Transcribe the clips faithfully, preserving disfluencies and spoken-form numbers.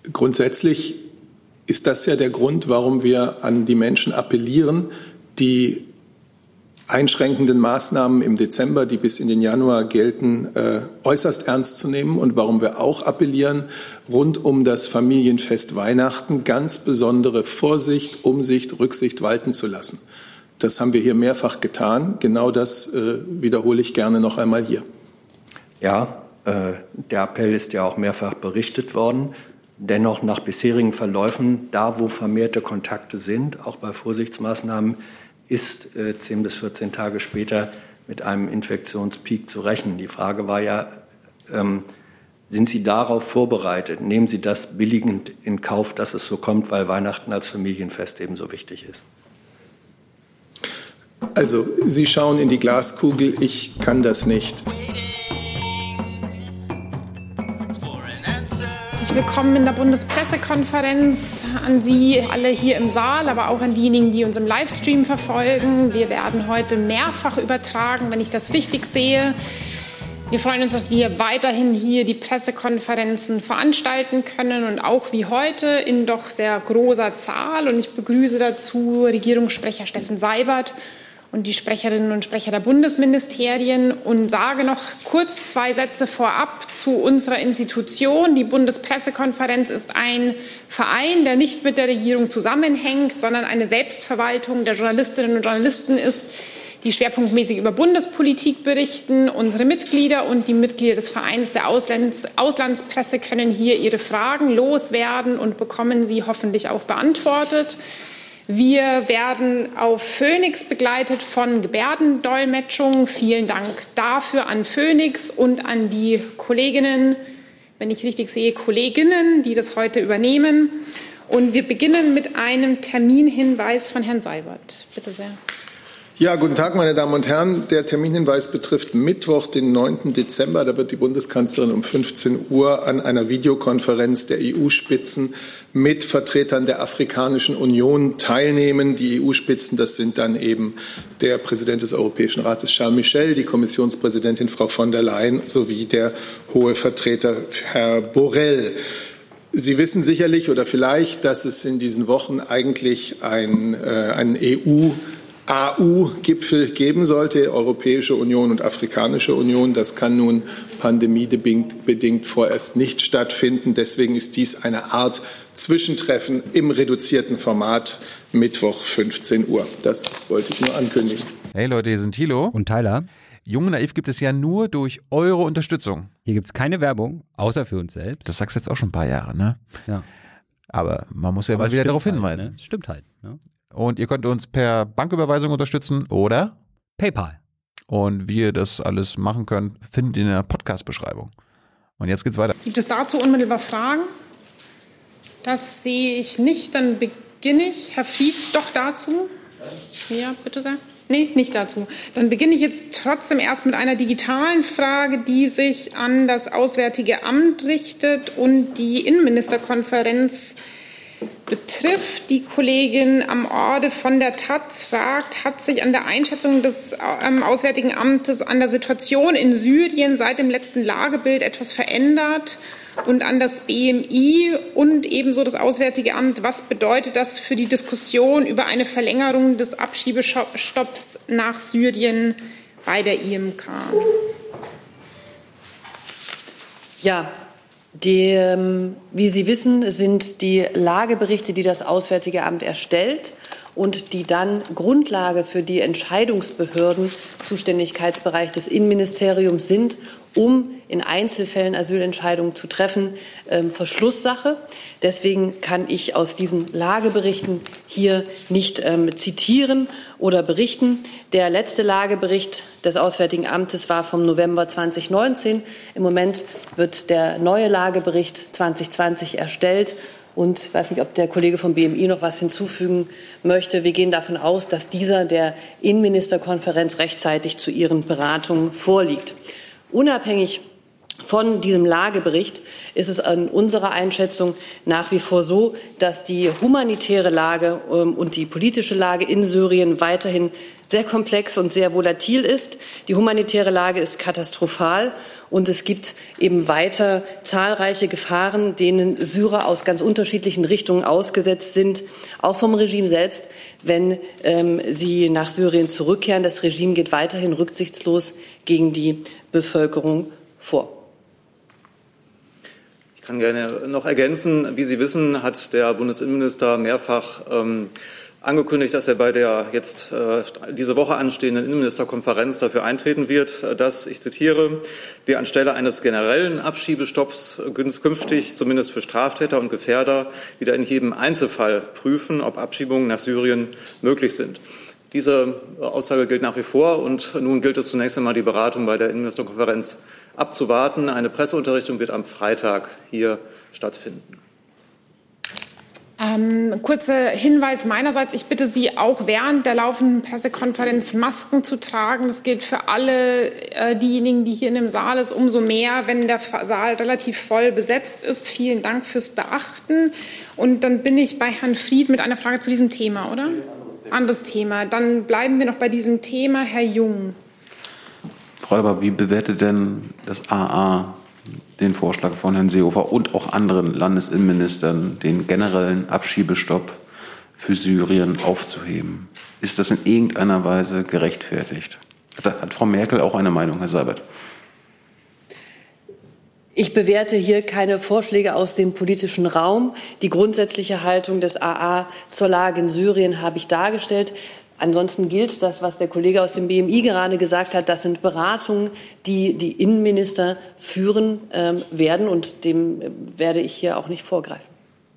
Grundsätzlich ist das ja der Grund, warum wir an die Menschen appellieren, die einschränkenden Maßnahmen im Dezember, die bis in den Januar gelten, äh, äußerst ernst zu nehmen und warum wir auch appellieren, rund um das Familienfest Weihnachten ganz besondere Vorsicht, Umsicht, Rücksicht walten zu lassen. Das haben wir hier mehrfach getan. Genau das äh, wiederhole ich gerne noch einmal hier. Ja, äh, der Appell ist ja auch mehrfach berichtet worden. Dennoch nach bisherigen Verläufen, da wo vermehrte Kontakte sind, auch bei Vorsichtsmaßnahmen, ist äh, zehn bis vierzehn Tage später mit einem Infektionspeak zu rechnen. Die Frage war ja, ähm, sind Sie darauf vorbereitet? Nehmen Sie das billigend in Kauf, dass es so kommt, weil Weihnachten als Familienfest eben so wichtig ist? Also, Sie schauen in die Glaskugel, ich kann das nicht. Herzlich willkommen in der Bundespressekonferenz an Sie alle hier im Saal, aber auch an diejenigen, die uns im Livestream verfolgen. Wir werden heute mehrfach übertragen, wenn ich das richtig sehe. Wir freuen uns, dass wir weiterhin hier die Pressekonferenzen veranstalten können und auch wie heute in doch sehr großer Zahl. Und ich begrüße dazu Regierungssprecher Steffen Seibert und die Sprecherinnen und Sprecher der Bundesministerien und sage noch kurz zwei Sätze vorab zu unserer Institution. Die Bundespressekonferenz ist ein Verein, der nicht mit der Regierung zusammenhängt, sondern eine Selbstverwaltung der Journalistinnen und Journalisten ist, die schwerpunktmäßig über Bundespolitik berichten. Unsere Mitglieder und die Mitglieder des Vereins der Auslands- Auslandspresse können hier ihre Fragen loswerden und bekommen sie hoffentlich auch beantwortet. Wir werden auf Phoenix begleitet von Gebärdendolmetschung. Vielen Dank dafür an Phoenix und an die Kolleginnen, wenn ich richtig sehe, Kolleginnen, die das heute übernehmen. Und wir beginnen mit einem Terminhinweis von Herrn Seibert. Bitte sehr. Ja, guten Tag, meine Damen und Herren. Der Terminhinweis betrifft Mittwoch, den neunten Dezember. Da wird die Bundeskanzlerin um fünfzehn Uhr an einer Videokonferenz der E U-Spitzen mit Vertretern der Afrikanischen Union teilnehmen. Die E U-Spitzen, das sind dann eben der Präsident des Europäischen Rates, Charles Michel, die Kommissionspräsidentin, Frau von der Leyen, sowie der hohe Vertreter, Herr Borrell. Sie wissen sicherlich oder vielleicht, dass es in diesen Wochen eigentlich ein, äh, einen E U- A U-Gipfel geben sollte, Europäische Union und Afrikanische Union. Das kann nun pandemiebedingt vorerst nicht stattfinden. Deswegen ist dies eine Art Zwischentreffen im reduzierten Format, Mittwoch fünfzehn Uhr. Das wollte ich nur ankündigen. Hey Leute, hier sind Thilo und Tyler. Jung und Naiv gibt es ja nur durch eure Unterstützung. Hier gibt es keine Werbung, außer für uns selbst. Das sagst du jetzt auch schon ein paar Jahre, ne? Ja. Aber man muss ja Aber mal wieder darauf halt, hinweisen. Ne? Stimmt halt, ne? Und ihr könnt uns per Banküberweisung unterstützen oder PayPal. Und wie ihr das alles machen könnt, findet ihr in der Podcast-Beschreibung. Und jetzt geht's weiter. Gibt es dazu unmittelbar Fragen? Das sehe ich nicht. Dann beginne ich. Herr Fied, doch dazu? Ja, bitte sehr. Nee, nicht dazu. Dann beginne ich jetzt trotzdem erst mit einer digitalen Frage, die sich an das Auswärtige Amt richtet und die Innenministerkonferenz betrifft. Die Kollegin am Orde von der Taz fragt, hat sich an der Einschätzung des ähm, Auswärtigen Amtes an der Situation in Syrien seit dem letzten Lagebild etwas verändert? Und an das B M I und ebenso das Auswärtige Amt, was bedeutet das für die Diskussion über eine Verlängerung des Abschiebestopps nach Syrien bei der I M K? Ja, die, wie Sie wissen, sind die Lageberichte, die das Auswärtige Amt erstellt und die dann Grundlage für die Entscheidungsbehörden, Zuständigkeitsbereich des Innenministeriums sind, um in Einzelfällen Asylentscheidungen zu treffen, ähm, Verschlusssache. Deswegen kann ich aus diesen Lageberichten hier nicht ähm, zitieren oder berichten. Der letzte Lagebericht des Auswärtigen Amtes war vom November zweitausendneunzehn. Im Moment wird der neue Lagebericht zwanzig zwanzig erstellt. Und ich weiß nicht, ob der Kollege vom B M I noch was hinzufügen möchte. Wir gehen davon aus, dass dieser der Innenministerkonferenz rechtzeitig zu ihren Beratungen vorliegt. Unabhängig von diesem Lagebericht ist es an unserer Einschätzung nach wie vor so, dass die humanitäre Lage ähm, und die politische Lage in Syrien weiterhin sehr komplex und sehr volatil ist. Die humanitäre Lage ist katastrophal und es gibt eben weiter zahlreiche Gefahren, denen Syrer aus ganz unterschiedlichen Richtungen ausgesetzt sind, auch vom Regime selbst, wenn ähm, sie nach Syrien zurückkehren. Das Regime geht weiterhin rücksichtslos gegen die Bevölkerung vor. Ich kann gerne noch ergänzen. Wie Sie wissen, hat der Bundesinnenminister mehrfach ähm, angekündigt, dass er bei der jetzt äh, diese Woche anstehenden Innenministerkonferenz dafür eintreten wird, dass, ich zitiere, wir anstelle eines generellen Abschiebestopps künftig zumindest für Straftäter und Gefährder wieder in jedem Einzelfall prüfen, ob Abschiebungen nach Syrien möglich sind. Diese Aussage gilt nach wie vor und nun gilt es zunächst einmal, die Beratung bei der Innenministerkonferenz abzuwarten. Eine Presseunterrichtung wird am Freitag hier stattfinden. Ähm, kurzer Hinweis meinerseits. Ich bitte Sie auch während der laufenden Pressekonferenz Masken zu tragen. Das gilt für alle äh, diejenigen, die hier in dem Saal sind. Umso mehr, wenn der Saal relativ voll besetzt ist. Vielen Dank fürs Beachten. Und dann bin ich bei Herrn Fried mit einer Frage zu diesem Thema, oder? Anderes Thema. Dann bleiben wir noch bei diesem Thema. Herr Jung. Frau Alba, wie bewertet denn das A A den Vorschlag von Herrn Seehofer und auch anderen Landesinnenministern, den generellen Abschiebestopp für Syrien aufzuheben? Ist das in irgendeiner Weise gerechtfertigt? Hat, hat Frau Merkel auch eine Meinung, Herr Seibert? Ich bewerte hier keine Vorschläge aus dem politischen Raum. Die grundsätzliche Haltung des A A zur Lage in Syrien habe ich dargestellt. Ansonsten gilt das, was der Kollege aus dem B M I gerade gesagt hat. Das sind Beratungen, die die Innenminister führen ähm, werden. Und dem äh, werde ich hier auch nicht vorgreifen.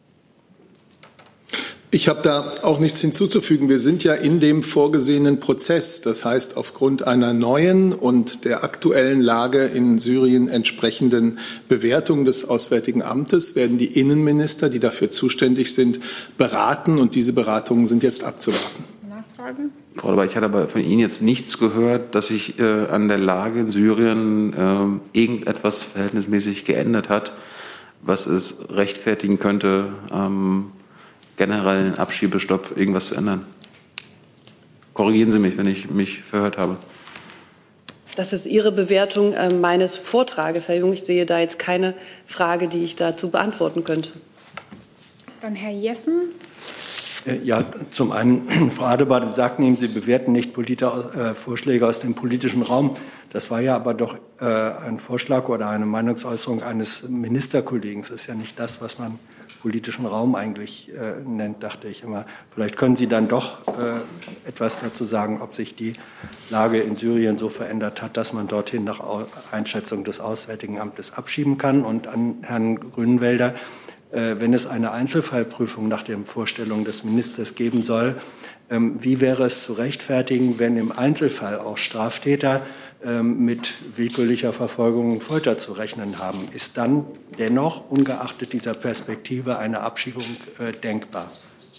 Ich habe da auch nichts hinzuzufügen. Wir sind ja in dem vorgesehenen Prozess. Das heißt, aufgrund einer neuen und der aktuellen Lage in Syrien entsprechenden Bewertung des Auswärtigen Amtes werden die Innenminister, die dafür zuständig sind, beraten. Und diese Beratungen sind jetzt abzuwarten. Nachfragen? Frau Alba, ich hatte aber von Ihnen jetzt nichts gehört, dass sich äh, an der Lage in Syrien äh, irgendetwas verhältnismäßig geändert hat, was es rechtfertigen könnte, ähm, generellen Abschiebestopp irgendwas zu ändern. Korrigieren Sie mich, wenn ich mich verhört habe. Das ist Ihre Bewertung äh, meines Vortrages, Herr Jung. Ich sehe da jetzt keine Frage, die ich dazu beantworten könnte. Dann Herr Jessen. Ja, zum einen, Frau Adebar, Sie sagten eben, Sie bewerten nicht Polit- äh, Vorschläge aus dem politischen Raum. Das war ja aber doch äh, ein Vorschlag oder eine Meinungsäußerung eines Ministerkollegen. Das ist ja nicht das, was man politischen Raum eigentlich äh, nennt, dachte ich immer. Vielleicht können Sie dann doch äh, etwas dazu sagen, ob sich die Lage in Syrien so verändert hat, dass man dorthin nach Einschätzung des Auswärtigen Amtes abschieben kann. Und an Herrn Grünenwälder, äh, wenn es eine Einzelfallprüfung nach den Vorstellungen des Ministers geben soll, ähm, wie wäre es zu rechtfertigen, wenn im Einzelfall auch Straftäter mit willkürlicher Verfolgung und Folter zu rechnen haben? Ist dann dennoch, ungeachtet dieser Perspektive, eine Abschiebung äh, denkbar?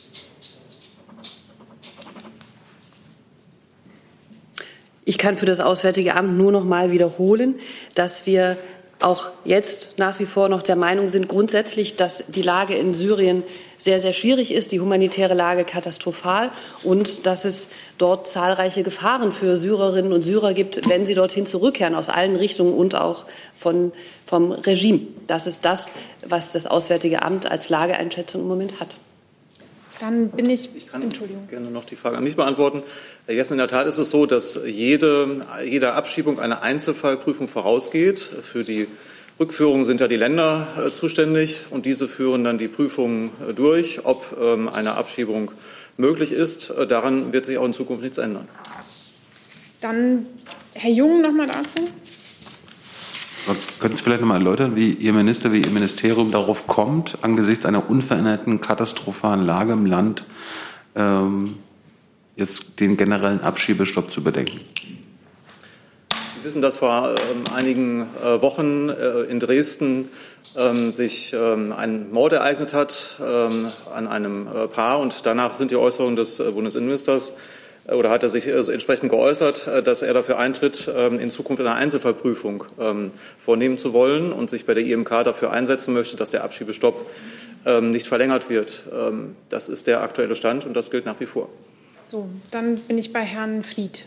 Ich kann für das Auswärtige Amt nur noch mal wiederholen, dass wir auch jetzt nach wie vor noch der Meinung sind, grundsätzlich, dass die Lage in Syrien sehr, sehr schwierig ist, die humanitäre Lage katastrophal und dass es dort zahlreiche Gefahren für Syrerinnen und Syrer gibt, wenn sie dorthin zurückkehren, aus allen Richtungen und auch von, vom Regime. Das ist das, was das Auswärtige Amt als Lageeinschätzung im Moment hat. Dann bin ich, ich kann Entschuldigung. gerne noch die Frage an mich beantworten. Herr Jessen, in der Tat ist es so, dass jede, jeder Abschiebung eine Einzelfallprüfung vorausgeht. Für die Rückführung sind ja die Länder äh, zuständig und diese führen dann die Prüfungen äh, durch, ob ähm, eine Abschiebung möglich ist. Äh, daran wird sich auch in Zukunft nichts ändern. Dann Herr Jung noch mal dazu. Können Sie vielleicht noch mal erläutern, wie Ihr Minister, wie Ihr Ministerium darauf kommt, angesichts einer unveränderten katastrophalen Lage im Land ähm, jetzt den generellen Abschiebestopp zu überdenken? Sie wissen, dass vor ähm, einigen äh, Wochen äh, in Dresden ähm, sich ähm, ein Mord ereignet hat ähm, an einem äh, Paar. Und danach sind die Äußerungen des äh, Bundesinnenministers oder hat er sich also entsprechend geäußert, dass er dafür eintritt, in Zukunft eine Einzelfallprüfung vornehmen zu wollen und sich bei der I M K dafür einsetzen möchte, dass der Abschiebestopp nicht verlängert wird. Das ist der aktuelle Stand und das gilt nach wie vor. So, dann bin ich bei Herrn Fried.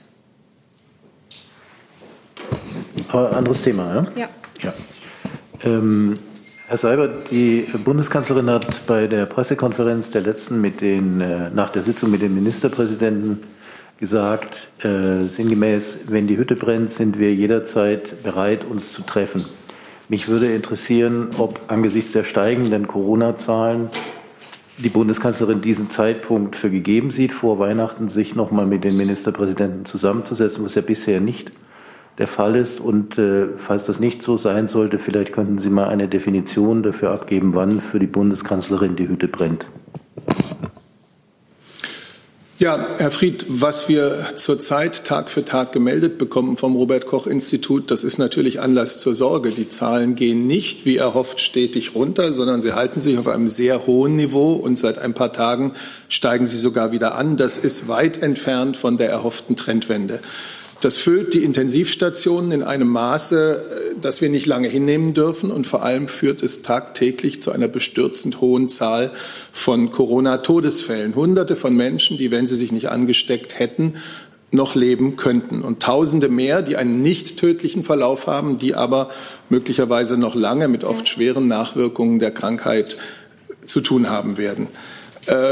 Aber anderes Thema, ja? Ja. ja. Ähm, Herr Seibert, die Bundeskanzlerin hat bei der Pressekonferenz der letzten mit den, äh, nach der Sitzung mit den Ministerpräsidenten gesagt, äh, sinngemäß, wenn die Hütte brennt, sind wir jederzeit bereit, uns zu treffen. Mich würde interessieren, ob angesichts der steigenden Corona-Zahlen die Bundeskanzlerin diesen Zeitpunkt für gegeben sieht, vor Weihnachten sich noch mal mit den Ministerpräsidenten zusammenzusetzen, was ja bisher nicht der Fall ist. Und äh, falls das nicht so sein sollte, vielleicht könnten Sie mal eine Definition dafür abgeben, wann für die Bundeskanzlerin die Hütte brennt. Ja, Herr Fried, was wir zurzeit Tag für Tag gemeldet bekommen vom Robert-Koch-Institut, das ist natürlich Anlass zur Sorge. Die Zahlen gehen nicht, wie erhofft, stetig runter, sondern sie halten sich auf einem sehr hohen Niveau und seit ein paar Tagen steigen sie sogar wieder an. Das ist weit entfernt von der erhofften Trendwende. Das füllt die Intensivstationen in einem Maße, das wir nicht lange hinnehmen dürfen. Und vor allem führt es tagtäglich zu einer bestürzend hohen Zahl von Corona-Todesfällen. Hunderte von Menschen, die, wenn sie sich nicht angesteckt hätten, noch leben könnten. Und Tausende mehr, die einen nicht tödlichen Verlauf haben, die aber möglicherweise noch lange mit oft schweren Nachwirkungen der Krankheit zu tun haben werden. Äh,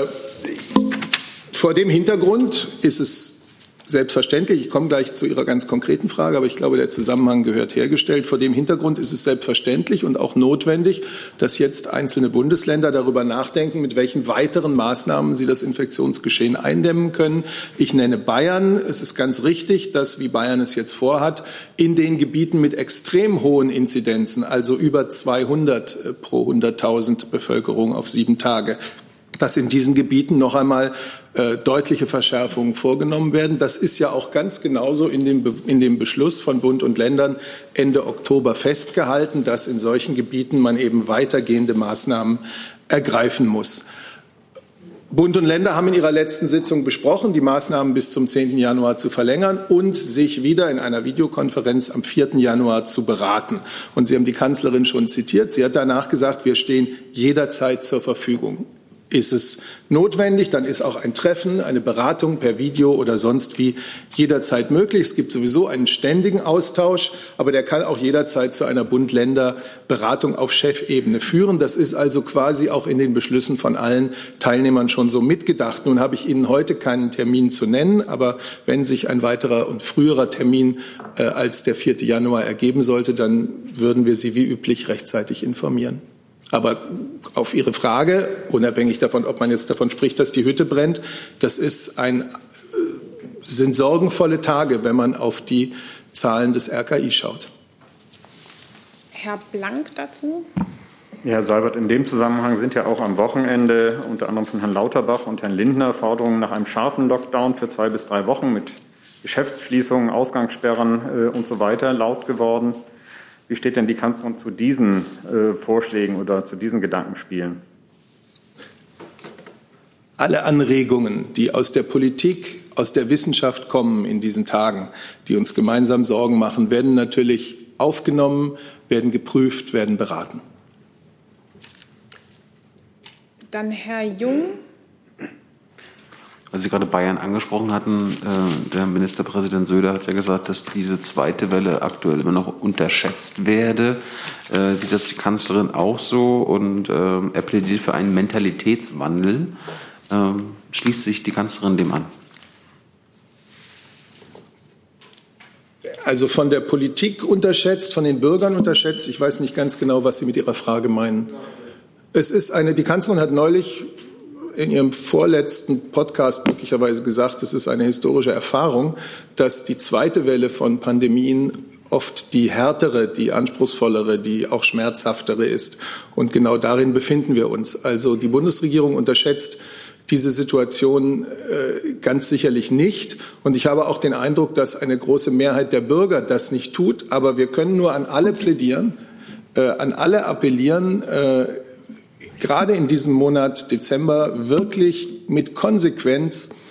vor dem Hintergrund ist es selbstverständlich, ich komme gleich zu Ihrer ganz konkreten Frage, aber ich glaube, der Zusammenhang gehört hergestellt. Vor dem Hintergrund ist es selbstverständlich und auch notwendig, dass jetzt einzelne Bundesländer darüber nachdenken, mit welchen weiteren Maßnahmen sie das Infektionsgeschehen eindämmen können. Ich nenne Bayern. Es ist ganz richtig, dass, wie Bayern es jetzt vorhat, in den Gebieten mit extrem hohen Inzidenzen, also über zweihundert pro hunderttausend Bevölkerung auf sieben Tage, dass in diesen Gebieten noch einmal äh, deutliche Verschärfungen vorgenommen werden. Das ist ja auch ganz genauso in dem, Be- in dem Beschluss von Bund und Ländern Ende Oktober festgehalten, dass in solchen Gebieten man eben weitergehende Maßnahmen ergreifen muss. Bund und Länder haben in ihrer letzten Sitzung besprochen, die Maßnahmen bis zum zehnten Januar zu verlängern und sich wieder in einer Videokonferenz am vierten Januar zu beraten. Und Sie haben die Kanzlerin schon zitiert. Sie hat danach gesagt, wir stehen jederzeit zur Verfügung. Ist es notwendig, dann ist auch ein Treffen, eine Beratung per Video oder sonst wie jederzeit möglich. Es gibt sowieso einen ständigen Austausch, aber der kann auch jederzeit zu einer Bund-Länder-Beratung auf Chefebene führen. Das ist also quasi auch in den Beschlüssen von allen Teilnehmern schon so mitgedacht. Nun habe ich Ihnen heute keinen Termin zu nennen, aber wenn sich ein weiterer und früherer Termin äh, als der vierte Januar ergeben sollte, dann würden wir Sie wie üblich rechtzeitig informieren. Aber auf Ihre Frage, unabhängig davon, ob man jetzt davon spricht, dass die Hütte brennt, das ist ein, sind sorgenvolle Tage, wenn man auf die Zahlen des R K I schaut. Herr Blank dazu. Ja, Herr Seibert, in dem Zusammenhang sind ja auch am Wochenende unter anderem von Herrn Lauterbach und Herrn Lindner Forderungen nach einem scharfen Lockdown für zwei bis drei Wochen mit Geschäftsschließungen, Ausgangssperren äh, und so weiter laut geworden. Wie steht denn die Kanzlerin zu diesen äh, Vorschlägen oder zu diesen Gedankenspielen? Alle Anregungen, die aus der Politik, aus der Wissenschaft kommen in diesen Tagen, die uns gemeinsam Sorgen machen, werden natürlich aufgenommen, werden geprüft, werden beraten. Dann Herr Jung. Weil Sie gerade Bayern angesprochen hatten, äh, der Ministerpräsident Söder hat ja gesagt, dass diese zweite Welle aktuell immer noch unterschätzt werde. Äh, sieht das die Kanzlerin auch so? Und äh, er plädiert für einen Mentalitätswandel. Äh, schließt sich die Kanzlerin dem an? Also von der Politik unterschätzt, von den Bürgern unterschätzt. Ich weiß nicht ganz genau, was Sie mit Ihrer Frage meinen. Es ist eine, die Kanzlerin hat neulich in ihrem vorletzten Podcast möglicherweise gesagt, es ist eine historische Erfahrung, dass die zweite Welle von Pandemien oft die härtere, die anspruchsvollere, die auch schmerzhaftere ist. Und genau darin befinden wir uns. Also die Bundesregierung unterschätzt diese Situation äh, ganz sicherlich nicht. Und ich habe auch den Eindruck, dass eine große Mehrheit der Bürger das nicht tut. Aber wir können nur an alle plädieren, äh, an alle appellieren, äh, gerade in diesem Monat Dezember wirklich mit Konsequenz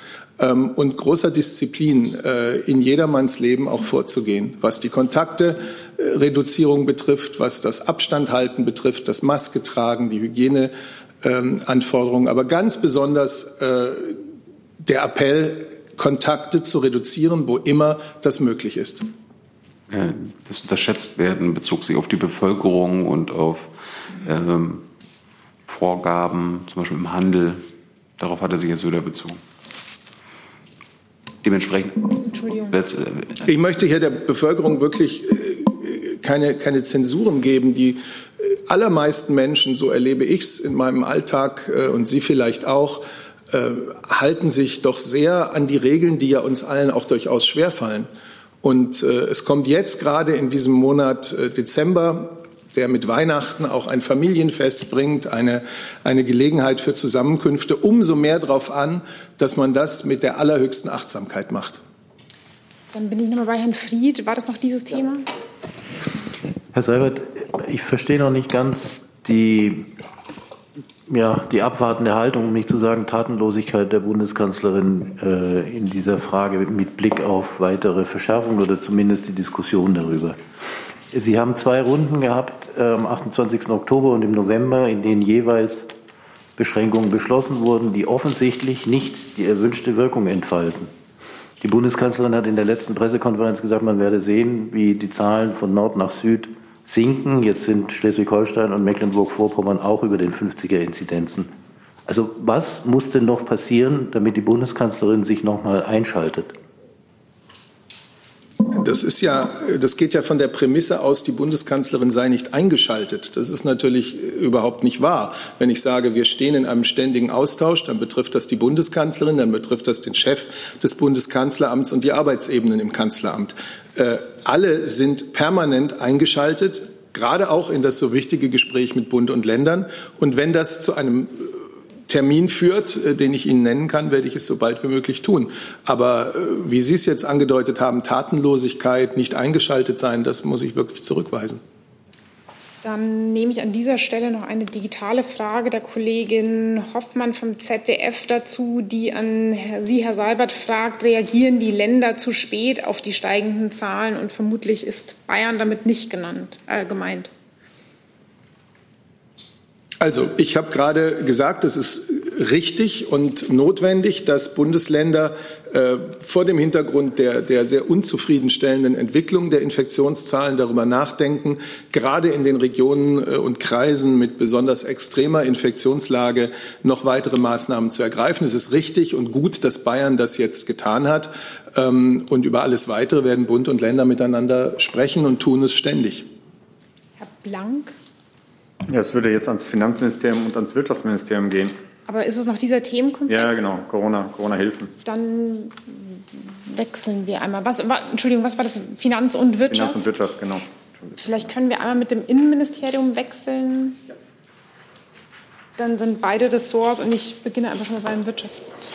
ähm, und großer Disziplin äh, in jedermanns Leben auch vorzugehen, was die Kontakte-Reduzierung betrifft, was das Abstandhalten betrifft, das Maske tragen, die Hygieneanforderungen, ähm, aber ganz besonders äh, der Appell, Kontakte zu reduzieren, wo immer das möglich ist. Das unterschätzt werden, bezog sich auf die Bevölkerung und auf ähm, Vorgaben, zum Beispiel im Handel. Darauf hat er sich jetzt wieder bezogen. Dementsprechend. Entschuldigung. Ich möchte hier der Bevölkerung wirklich keine, keine Zensuren geben. Die allermeisten Menschen, so erlebe ich es in meinem Alltag und Sie vielleicht auch, halten sich doch sehr an die Regeln, die ja uns allen auch durchaus schwerfallen. Und äh, es kommt jetzt gerade in diesem Monat äh, Dezember, der mit Weihnachten auch ein Familienfest bringt, eine, eine Gelegenheit für Zusammenkünfte, umso mehr darauf an, dass man das mit der allerhöchsten Achtsamkeit macht. Dann bin ich nochmal bei Herrn Fried. War das noch dieses Thema? Herr Seibert, ich verstehe noch nicht ganz die, ja, die abwartende Haltung, um nicht zu sagen Tatenlosigkeit der Bundeskanzlerin äh, in dieser Frage mit Blick auf weitere Verschärfung oder zumindest die Diskussion darüber. Sie haben zwei Runden gehabt, äh, am achtundzwanzigsten Oktober und im November, in denen jeweils Beschränkungen beschlossen wurden, die offensichtlich nicht die erwünschte Wirkung entfalten. Die Bundeskanzlerin hat in der letzten Pressekonferenz gesagt, man werde sehen, wie die Zahlen von Nord nach Süd sinken. Jetzt sind Schleswig-Holstein und Mecklenburg-Vorpommern auch über den fünfziger-Inzidenzen. Also was muss denn noch passieren, damit die Bundeskanzlerin sich noch mal einschaltet? Das ist ja, das geht ja von der Prämisse aus, die Bundeskanzlerin sei nicht eingeschaltet. Das ist natürlich überhaupt nicht wahr. Wenn ich sage, wir stehen in einem ständigen Austausch, dann betrifft das die Bundeskanzlerin, dann betrifft das den Chef des Bundeskanzleramts und die Arbeitsebenen im Kanzleramt. Äh, alle sind permanent eingeschaltet, gerade auch in das so wichtige Gespräch mit Bund und Ländern. Und wenn das zu einem Termin führt, den ich Ihnen nennen kann, werde ich es so bald wie möglich tun. Aber wie Sie es jetzt angedeutet haben, Tatenlosigkeit, nicht eingeschaltet sein, das muss ich wirklich zurückweisen. Dann nehme ich an dieser Stelle noch eine digitale Frage der Kollegin Hoffmann vom Z D F dazu, die an Sie, Herr Seibert, fragt, reagieren die Länder zu spät auf die steigenden Zahlen? Und vermutlich ist Bayern damit nicht genannt, äh, gemeint. Also, ich habe gerade gesagt, es ist richtig und notwendig, dass Bundesländer äh, vor dem Hintergrund der, der sehr unzufriedenstellenden Entwicklung der Infektionszahlen darüber nachdenken, gerade in den Regionen äh, und Kreisen mit besonders extremer Infektionslage noch weitere Maßnahmen zu ergreifen. Es ist richtig und gut, dass Bayern das jetzt getan hat. Ähm, und über alles Weitere werden Bund und Länder miteinander sprechen und tun es ständig. Herr Blank. Ja, es würde jetzt ans Finanzministerium und ans Wirtschaftsministerium gehen. Aber ist es noch dieser Themenkomplex? Ja, genau, Corona, Corona-Hilfen. Dann wechseln wir einmal. Was, war, Entschuldigung, was war das? Finanz und Wirtschaft? Finanz und Wirtschaft, genau. Vielleicht können wir einmal mit dem Innenministerium wechseln. Ja. Dann sind beide Ressorts und ich beginne einfach schon mal bei der Wirtschaft.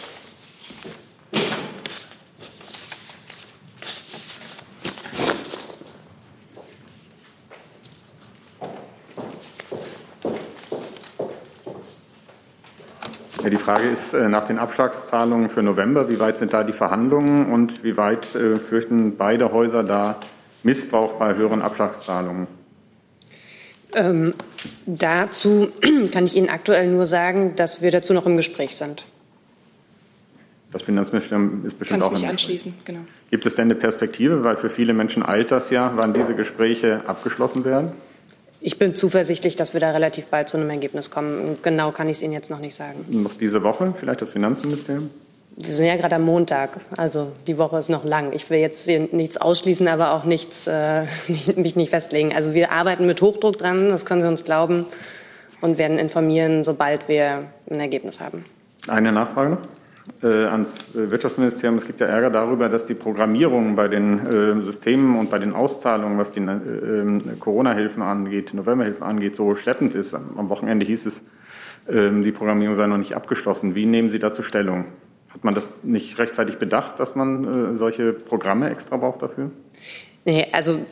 Ja, die Frage ist äh, nach den Abschlagszahlungen für November, wie weit sind da die Verhandlungen und wie weit äh, fürchten beide Häuser da Missbrauch bei höheren Abschlagszahlungen? Ähm, dazu kann ich Ihnen aktuell nur sagen, dass wir dazu noch im Gespräch sind. Das Finanzministerium ist bestimmt kann auch im ich mich Gespräch. Anschließen, genau. Gibt es denn eine Perspektive, weil für viele Menschen eilt das ja, wann diese Gespräche abgeschlossen werden? Ich bin zuversichtlich, dass wir da relativ bald zu einem Ergebnis kommen. Genau kann ich es Ihnen jetzt noch nicht sagen. Noch diese Woche, vielleicht das Finanzministerium? Wir sind ja gerade am Montag, also die Woche ist noch lang. Ich will jetzt nichts ausschließen, aber auch nichts, äh, mich nicht festlegen. Also wir arbeiten mit Hochdruck dran, das können Sie uns glauben, und werden informieren, sobald wir ein Ergebnis haben. Eine Nachfrage noch äh, ans Wirtschaftsministerium. Es gibt ja Ärger darüber, dass die Programmierung bei den äh, Systemen und bei den Auszahlungen, was die äh, Corona-Hilfen angeht, November-Hilfen angeht, so schleppend ist. Am Wochenende hieß es, äh, die Programmierung sei noch nicht abgeschlossen. Wie nehmen Sie dazu Stellung? Hat man das nicht rechtzeitig bedacht, dass man äh, solche Programme extra braucht dafür? Nee, also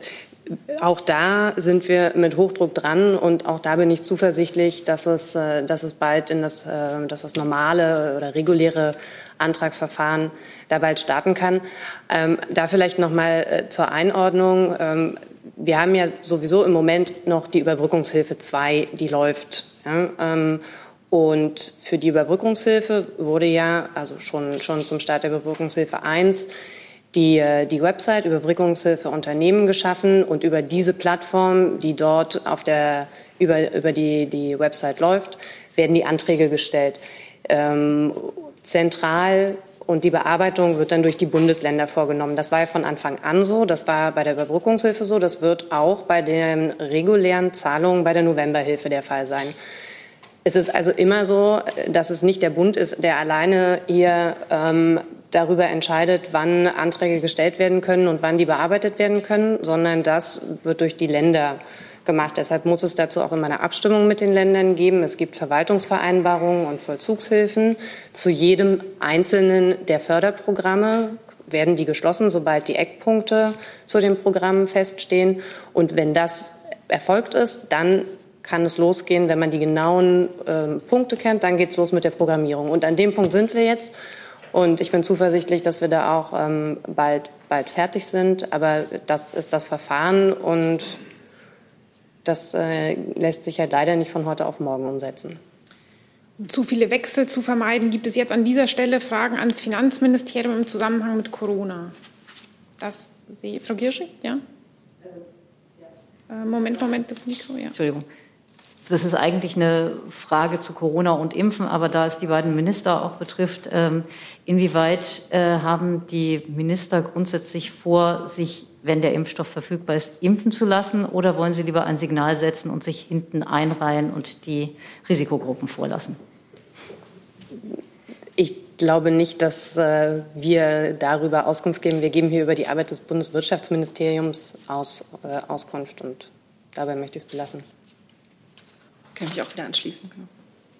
Auch da sind wir mit Hochdruck dran und auch da bin ich zuversichtlich, dass es, dass es bald in das, dass das normale oder reguläre Antragsverfahren da bald starten kann. Ähm, da vielleicht noch mal zur Einordnung. Ähm, wir haben ja sowieso im Moment noch die Überbrückungshilfe zwei, die läuft. Ja? Ähm, und für die Überbrückungshilfe wurde ja, also schon, schon zum Start der Überbrückungshilfe eins, Die, die Website Überbrückungshilfe Unternehmen geschaffen und über diese Plattform, die dort auf der, über, über die, die Website läuft, werden die Anträge gestellt. Ähm, zentral und die Bearbeitung wird dann durch die Bundesländer vorgenommen. Das war ja von Anfang an so, das war bei der Überbrückungshilfe so, das wird auch bei den regulären Zahlungen bei der Novemberhilfe der Fall sein. Es ist also immer so, dass es nicht der Bund ist, der alleine hier ähm, darüber entscheidet, wann Anträge gestellt werden können und wann die bearbeitet werden können, sondern das wird durch die Länder gemacht. Deshalb muss es dazu auch immer eine Abstimmung mit den Ländern geben. Es gibt Verwaltungsvereinbarungen und Vollzugshilfen. Zu jedem einzelnen der Förderprogramme werden die geschlossen, sobald die Eckpunkte zu den Programmen feststehen. Und wenn das erfolgt ist, dann kann es losgehen, wenn man die genauen äh, Punkte kennt, dann geht es los mit der Programmierung. Und an dem Punkt sind wir jetzt. Und ich bin zuversichtlich, dass wir da auch ähm, bald, bald fertig sind. Aber das ist das Verfahren und das äh, lässt sich halt leider nicht von heute auf morgen umsetzen. Um zu viele Wechsel zu vermeiden, gibt es jetzt an dieser Stelle Fragen ans Finanzministerium im Zusammenhang mit Corona. Das sehe Frau Gierschig, ja? Äh, Moment, Moment, das Mikro, ja. Entschuldigung. Das ist eigentlich eine Frage zu Corona und Impfen, aber da es die beiden Minister auch betrifft, ähm, inwieweit äh, haben die Minister grundsätzlich vor, sich, wenn der Impfstoff verfügbar ist, impfen zu lassen, oder wollen sie lieber ein Signal setzen und sich hinten einreihen und die Risikogruppen vorlassen? Ich glaube nicht, dass äh, wir darüber Auskunft geben. Wir geben hier über die Arbeit des Bundeswirtschaftsministeriums aus, äh, Auskunft und dabei möchte ich es belassen. Kann ich auch wieder anschließen. Genau.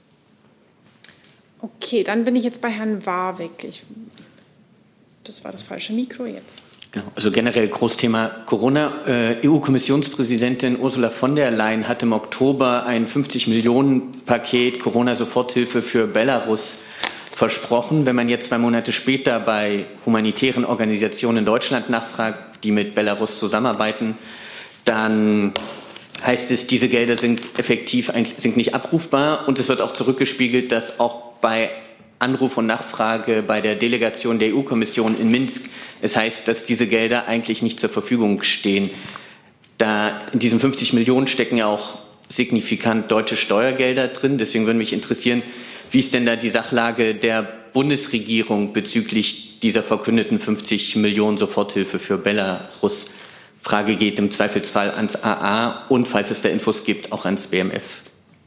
Okay, dann bin ich jetzt bei Herrn Warwick. Ich, das war das falsche Mikro jetzt. Genau, also generell Großthema Corona. Äh, E U-Kommissionspräsidentin Ursula von der Leyen hat im Oktober ein fünfzig Millionen Paket Corona-Soforthilfe für Belarus versprochen. Wenn man jetzt zwei Monate später bei humanitären Organisationen in Deutschland nachfragt, die mit Belarus zusammenarbeiten, dann heißt es, diese Gelder sind effektiv eigentlich sind nicht abrufbar, und es wird auch zurückgespiegelt, dass auch bei Anruf und Nachfrage bei der Delegation der E U-Kommission in Minsk es heißt, dass diese Gelder eigentlich nicht zur Verfügung stehen. Da in diesen fünfzig Millionen stecken ja auch signifikant deutsche Steuergelder drin. Deswegen würde mich interessieren, wie ist denn da die Sachlage der Bundesregierung bezüglich dieser verkündeten fünfzig Millionen Soforthilfe für Belarus? Frage geht im Zweifelsfall ans A A und, falls es da Infos gibt, auch ans B M F.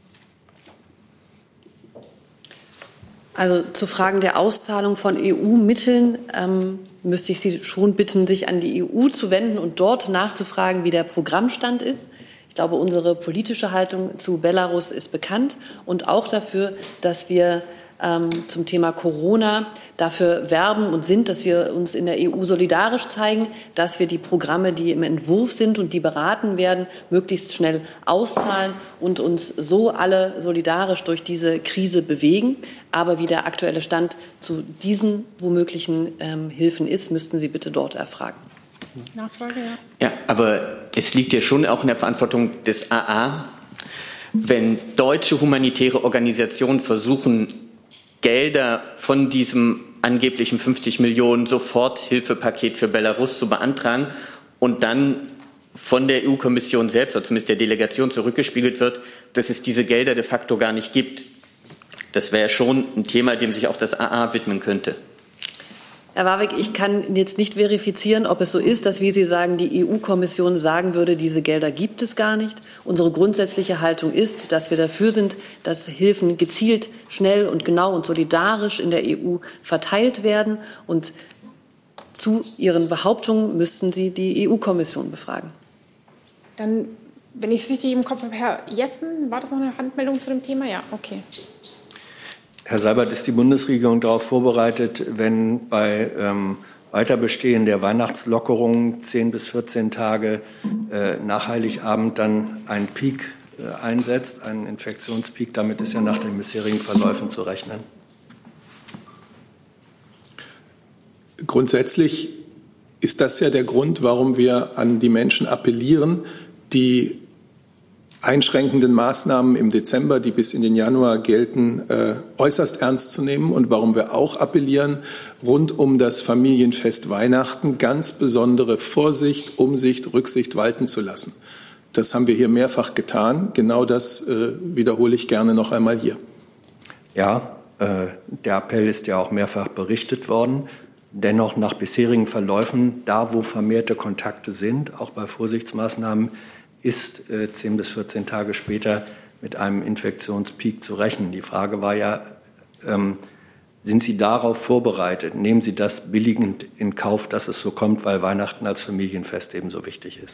Also zu Fragen der Auszahlung von E U-Mitteln ähm, müsste ich Sie schon bitten, sich an die E U zu wenden und dort nachzufragen, wie der Programmstand ist. Ich glaube, unsere politische Haltung zu Belarus ist bekannt und auch dafür, dass wir ähm, zum Thema Corona dafür werben und sind, dass wir uns in der E U solidarisch zeigen, dass wir die Programme, die im Entwurf sind und die beraten werden, möglichst schnell auszahlen und uns so alle solidarisch durch diese Krise bewegen. Aber wie der aktuelle Stand zu diesen womöglichen ähm, Hilfen ist, müssten Sie bitte dort erfragen. Nachfrage, ja. Ja, aber es liegt ja schon auch in der Verantwortung des A A, wenn deutsche humanitäre Organisationen versuchen, Gelder von diesem angeblichen fünfzig Millionen Soforthilfepaket für Belarus zu beantragen und dann von der E U-Kommission selbst, oder zumindest der Delegation, zurückgespiegelt wird, dass es diese Gelder de facto gar nicht gibt. Das wäre schon ein Thema, dem sich auch das A A widmen könnte. Herr Warwick, ich kann jetzt nicht verifizieren, ob es so ist, dass, wie Sie sagen, die E U-Kommission sagen würde, diese Gelder gibt es gar nicht. Unsere grundsätzliche Haltung ist, dass wir dafür sind, dass Hilfen gezielt, schnell und genau und solidarisch in der E U verteilt werden. Und zu Ihren Behauptungen müssten Sie die E U-Kommission befragen. Dann, wenn ich es richtig im Kopf habe, Herr Jessen, war das noch eine Handmeldung zu dem Thema? Ja, okay. Herr Seibert, ist die Bundesregierung darauf vorbereitet, wenn bei ähm, Weiterbestehen der Weihnachtslockerungen zehn bis vierzehn Tage äh, nach Heiligabend dann ein Peak äh, einsetzt, einen Infektionspeak. Damit ist ja nach den bisherigen Verläufen zu rechnen. Grundsätzlich ist das ja der Grund, warum wir an die Menschen appellieren, die einschränkenden Maßnahmen im Dezember, die bis in den Januar gelten, äh, äußerst ernst zu nehmen und warum wir auch appellieren, rund um das Familienfest Weihnachten ganz besondere Vorsicht, Umsicht, Rücksicht walten zu lassen. Das haben wir hier mehrfach getan. Genau das äh, wiederhole ich gerne noch einmal hier. Ja, äh, der Appell ist ja auch mehrfach berichtet worden. Dennoch nach bisherigen Verläufen, da wo vermehrte Kontakte sind, auch bei Vorsichtsmaßnahmen, ist äh, zehn bis vierzehn Tage später mit einem Infektionspeak zu rechnen. Die Frage war ja, ähm, sind Sie darauf vorbereitet? Nehmen Sie das billigend in Kauf, dass es so kommt, weil Weihnachten als Familienfest eben so wichtig ist?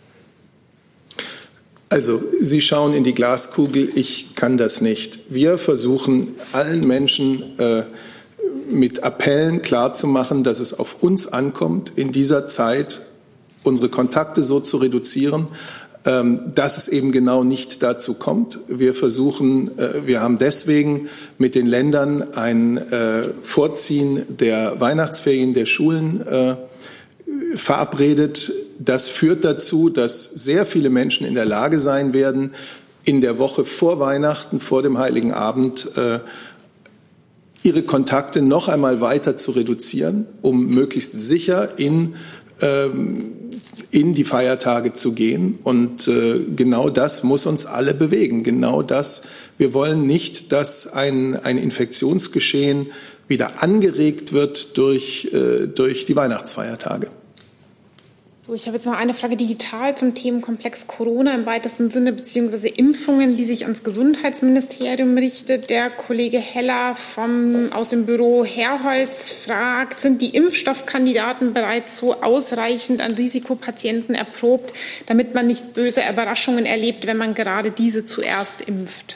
Also, Sie schauen in die Glaskugel, ich kann das nicht. Wir versuchen allen Menschen äh, mit Appellen klarzumachen, dass es auf uns ankommt, in dieser Zeit unsere Kontakte so zu reduzieren, dass es eben genau nicht dazu kommt. Wir versuchen, wir haben deswegen mit den Ländern ein Vorziehen der Weihnachtsferien der Schulen verabredet. Das führt dazu, dass sehr viele Menschen in der Lage sein werden, in der Woche vor Weihnachten, vor dem Heiligen Abend, ihre Kontakte noch einmal weiter zu reduzieren, um möglichst sicher in, ähm, in die Feiertage zu gehen. Und äh, genau das muss uns alle bewegen. Genau das. Wir wollen nicht, dass ein, ein Infektionsgeschehen wieder angeregt wird durch, äh, durch die Weihnachtsfeiertage. So, ich habe jetzt noch eine Frage digital zum Themenkomplex Corona im weitesten Sinne, beziehungsweise Impfungen, die sich ans Gesundheitsministerium richtet. Der Kollege Heller vom, aus dem Büro Herholz fragt, sind die Impfstoffkandidaten bereits so ausreichend an Risikopatienten erprobt, damit man nicht böse Überraschungen erlebt, wenn man gerade diese zuerst impft?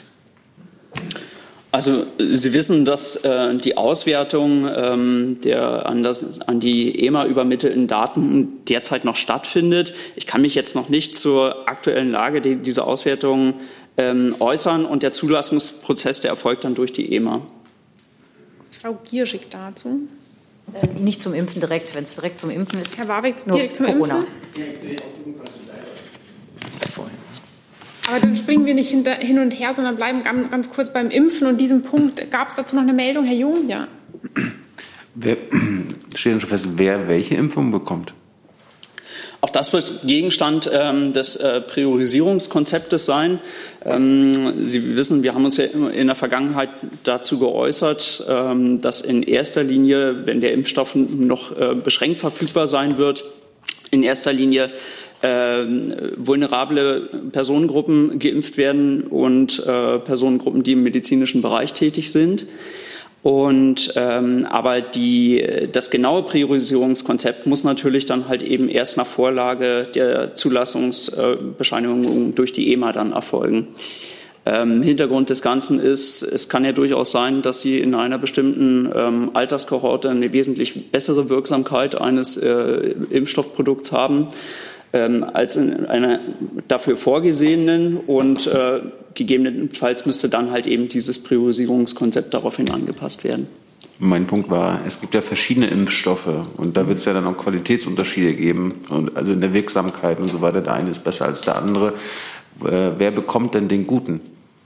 Also Sie wissen, dass äh, die Auswertung ähm, der an, das, an die E M A übermittelten Daten derzeit noch stattfindet. Ich kann mich jetzt noch nicht zur aktuellen Lage die, dieser Auswertung ähm, äußern und der Zulassungsprozess, der erfolgt dann durch die E M A. Frau Gierschig dazu. Äh, nicht zum Impfen direkt, wenn es direkt zum Impfen ist. Herr Warwick, nur direkt zum Corona. Impfen? Aber dann springen wir nicht hinter, hin und her, sondern bleiben ganz, ganz kurz beim Impfen. Und diesem Punkt, gab es dazu noch eine Meldung, Herr Jung? Ja. Wer, steht denn schon fest, wer welche Impfung bekommt? Auch das wird Gegenstand ähm, des äh, Priorisierungskonzeptes sein. Ähm, Sie wissen, wir haben uns ja in der Vergangenheit dazu geäußert, ähm, dass in erster Linie, wenn der Impfstoff noch äh, beschränkt verfügbar sein wird, in erster Linie Äh, vulnerable Personengruppen geimpft werden und äh, Personengruppen, die im medizinischen Bereich tätig sind. Und ähm, aber die, das genaue Priorisierungskonzept muss natürlich dann halt eben erst nach Vorlage der Zulassungsbescheinigung durch die E M A dann erfolgen. Ähm, Hintergrund des Ganzen ist, es kann ja durchaus sein, dass Sie in einer bestimmten ähm, Alterskohorte eine wesentlich bessere Wirksamkeit eines äh, Impfstoffprodukts haben als in einer dafür vorgesehenen und äh, gegebenenfalls müsste dann halt eben dieses Priorisierungskonzept daraufhin angepasst werden. Mein Punkt war, es gibt ja verschiedene Impfstoffe und da wird es ja dann auch Qualitätsunterschiede geben, und also in der Wirksamkeit und so weiter. Der eine ist besser als der andere. Äh, wer bekommt denn den guten?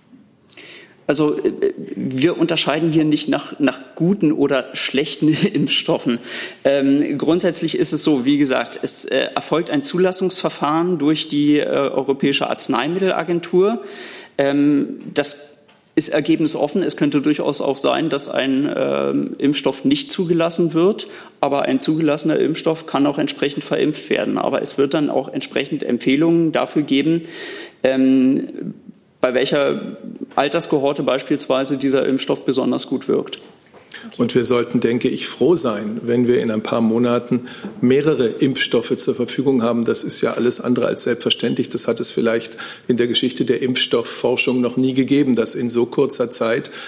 Also wir unterscheiden hier nicht nach, nach guten oder schlechten Impfstoffen. Ähm, grundsätzlich ist es so, wie gesagt, es äh, erfolgt ein Zulassungsverfahren durch die äh, Europäische Arzneimittelagentur. Ähm, das ist ergebnisoffen. Es könnte durchaus auch sein, dass ein äh, Impfstoff nicht zugelassen wird, aber ein zugelassener Impfstoff kann auch entsprechend verimpft werden. Aber es wird dann auch entsprechend Empfehlungen dafür geben, ähm, bei welcher Alterskohorte beispielsweise dieser Impfstoff besonders gut wirkt. Und wir sollten, denke ich, froh sein, wenn wir in ein paar Monaten mehrere Impfstoffe zur Verfügung haben. Das ist ja alles andere als selbstverständlich. Das hat es vielleicht in der Geschichte der Impfstoffforschung noch nie gegeben, dass in so kurzer Zeit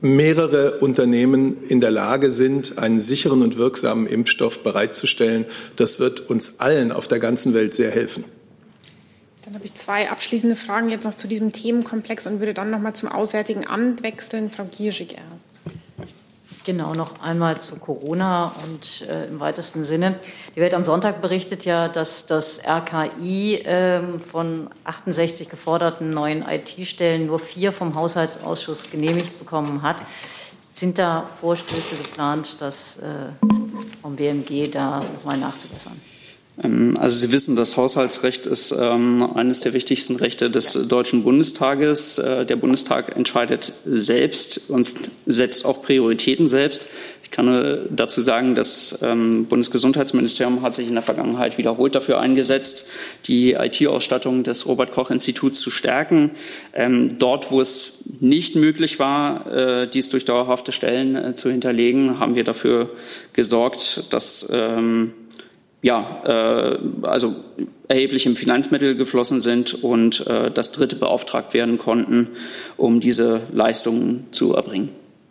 mehrere Unternehmen in der Lage sind, einen sicheren und wirksamen Impfstoff bereitzustellen. Das wird uns allen auf der ganzen Welt sehr helfen. Dann habe ich zwei abschließende Fragen jetzt noch zu diesem Themenkomplex und würde dann noch mal zum Auswärtigen Amt wechseln. Frau Gierig erst. Genau, noch einmal zu Corona und äh, im weitesten Sinne. Die Welt am Sonntag berichtet ja, dass das R K I äh, von achtundsechzig geforderten neuen I T-Stellen nur vier vom Haushaltsausschuss genehmigt bekommen hat. Sind da Vorstöße geplant, das äh, vom B M G da nochmal nachzubessern? Also Sie wissen, das Haushaltsrecht ist ähm, eines der wichtigsten Rechte des ja. Deutschen Bundestages. Äh, der Bundestag entscheidet selbst und setzt auch Prioritäten selbst. Ich kann nur dazu sagen, das ähm, Bundesgesundheitsministerium hat sich in der Vergangenheit wiederholt dafür eingesetzt, die I T-Ausstattung des Robert-Koch-Instituts zu stärken. Ähm, dort, wo es nicht möglich war, äh, dies durch dauerhafte Stellen äh, zu hinterlegen, haben wir dafür gesorgt, dass ähm, ja, äh, also erhebliche Finanzmittel geflossen sind und äh, dass Dritte beauftragt werden konnten, um diese Leistungen zu erbringen.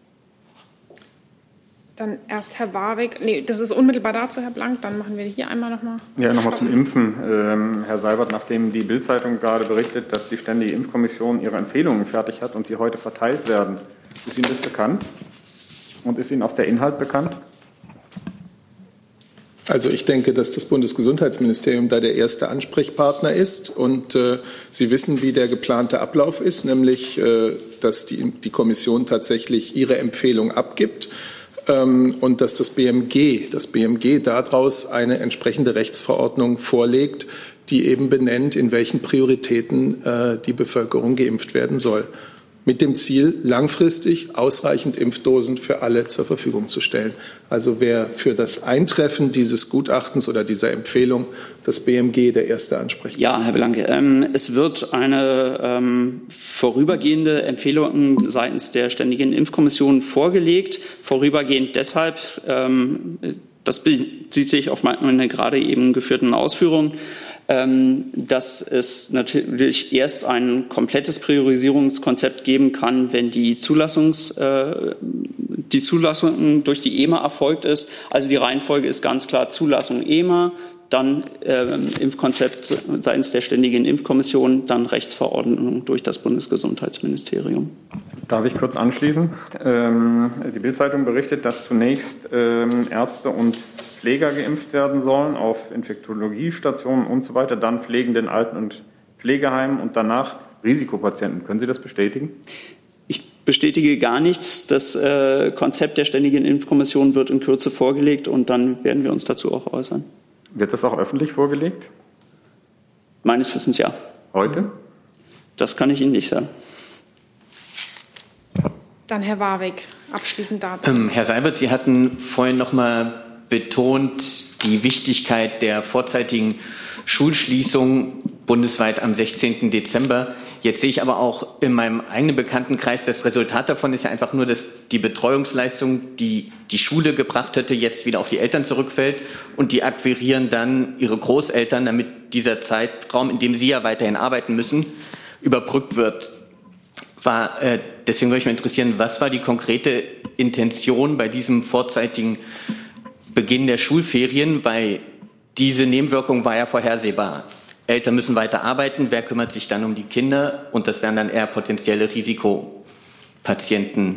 Dann erst Herr Warwick. Nee, das ist unmittelbar dazu, Herr Blank. Dann machen wir hier einmal nochmal. Ja, nochmal zum Impfen. Ähm, Herr Seibert, nachdem die Bild-Zeitung gerade berichtet, dass die Ständige Impfkommission ihre Empfehlungen fertig hat und die heute verteilt werden, ist Ihnen das bekannt? Und ist Ihnen auch der Inhalt bekannt? Also ich denke, dass das Bundesgesundheitsministerium da der erste Ansprechpartner ist. Und äh, Sie wissen, wie der geplante Ablauf ist, nämlich, äh, dass die, die Kommission tatsächlich ihre Empfehlung abgibt ähm, und dass das B M G, das B M G daraus eine entsprechende Rechtsverordnung vorlegt, die eben benennt, in welchen Prioritäten äh, die Bevölkerung geimpft werden soll. Mit dem Ziel, langfristig ausreichend Impfdosen für alle zur Verfügung zu stellen. Also wäre für das Eintreffen dieses Gutachtens oder dieser Empfehlung das B M G der erste Ansprechpartner. Ja, Herr Blanke, ähm, es wird eine ähm, vorübergehende Empfehlung seitens der Ständigen Impfkommission vorgelegt. Vorübergehend deshalb, ähm, das bezieht sich auf meine gerade eben geführten Ausführungen, dass es natürlich erst ein komplettes Priorisierungskonzept geben kann, wenn die, Zulassungs, äh, die Zulassung durch die E M A erfolgt ist. Also die Reihenfolge ist ganz klar Zulassung E M A, dann äh, Impfkonzept seitens der Ständigen Impfkommission, dann Rechtsverordnung durch das Bundesgesundheitsministerium. Darf ich kurz anschließen? Ähm, die Bild-Zeitung berichtet, dass zunächst ähm, Ärzte und Pfleger geimpft werden sollen auf Infektologiestationen und so weiter, dann Pflegenden, Alten- und Pflegeheimen und danach Risikopatienten. Können Sie das bestätigen? Ich bestätige gar nichts. Das äh, Konzept der Ständigen Impfkommission wird in Kürze vorgelegt und dann werden wir uns dazu auch äußern. Wird das auch öffentlich vorgelegt? Meines Wissens ja. Heute? Das kann ich Ihnen nicht sagen. Dann Herr Warwick, abschließend dazu. Ähm, Herr Seibert, Sie hatten vorhin noch mal betont die Wichtigkeit der vorzeitigen Schulschließung bundesweit am sechzehnten Dezember. Jetzt sehe ich aber auch in meinem eigenen Bekanntenkreis, das Resultat davon ist ja einfach nur, dass die Betreuungsleistung, die die Schule gebracht hätte, jetzt wieder auf die Eltern zurückfällt und die akquirieren dann ihre Großeltern, damit dieser Zeitraum, in dem sie ja weiterhin arbeiten müssen, überbrückt wird. War, äh, deswegen würde mich mal interessieren, was war die konkrete Intention bei diesem vorzeitigen Beginn der Schulferien, weil diese Nebenwirkung war ja vorhersehbar. Eltern müssen weiter arbeiten, wer kümmert sich dann um die Kinder? Und das wären dann eher potenzielle Risikopatienten.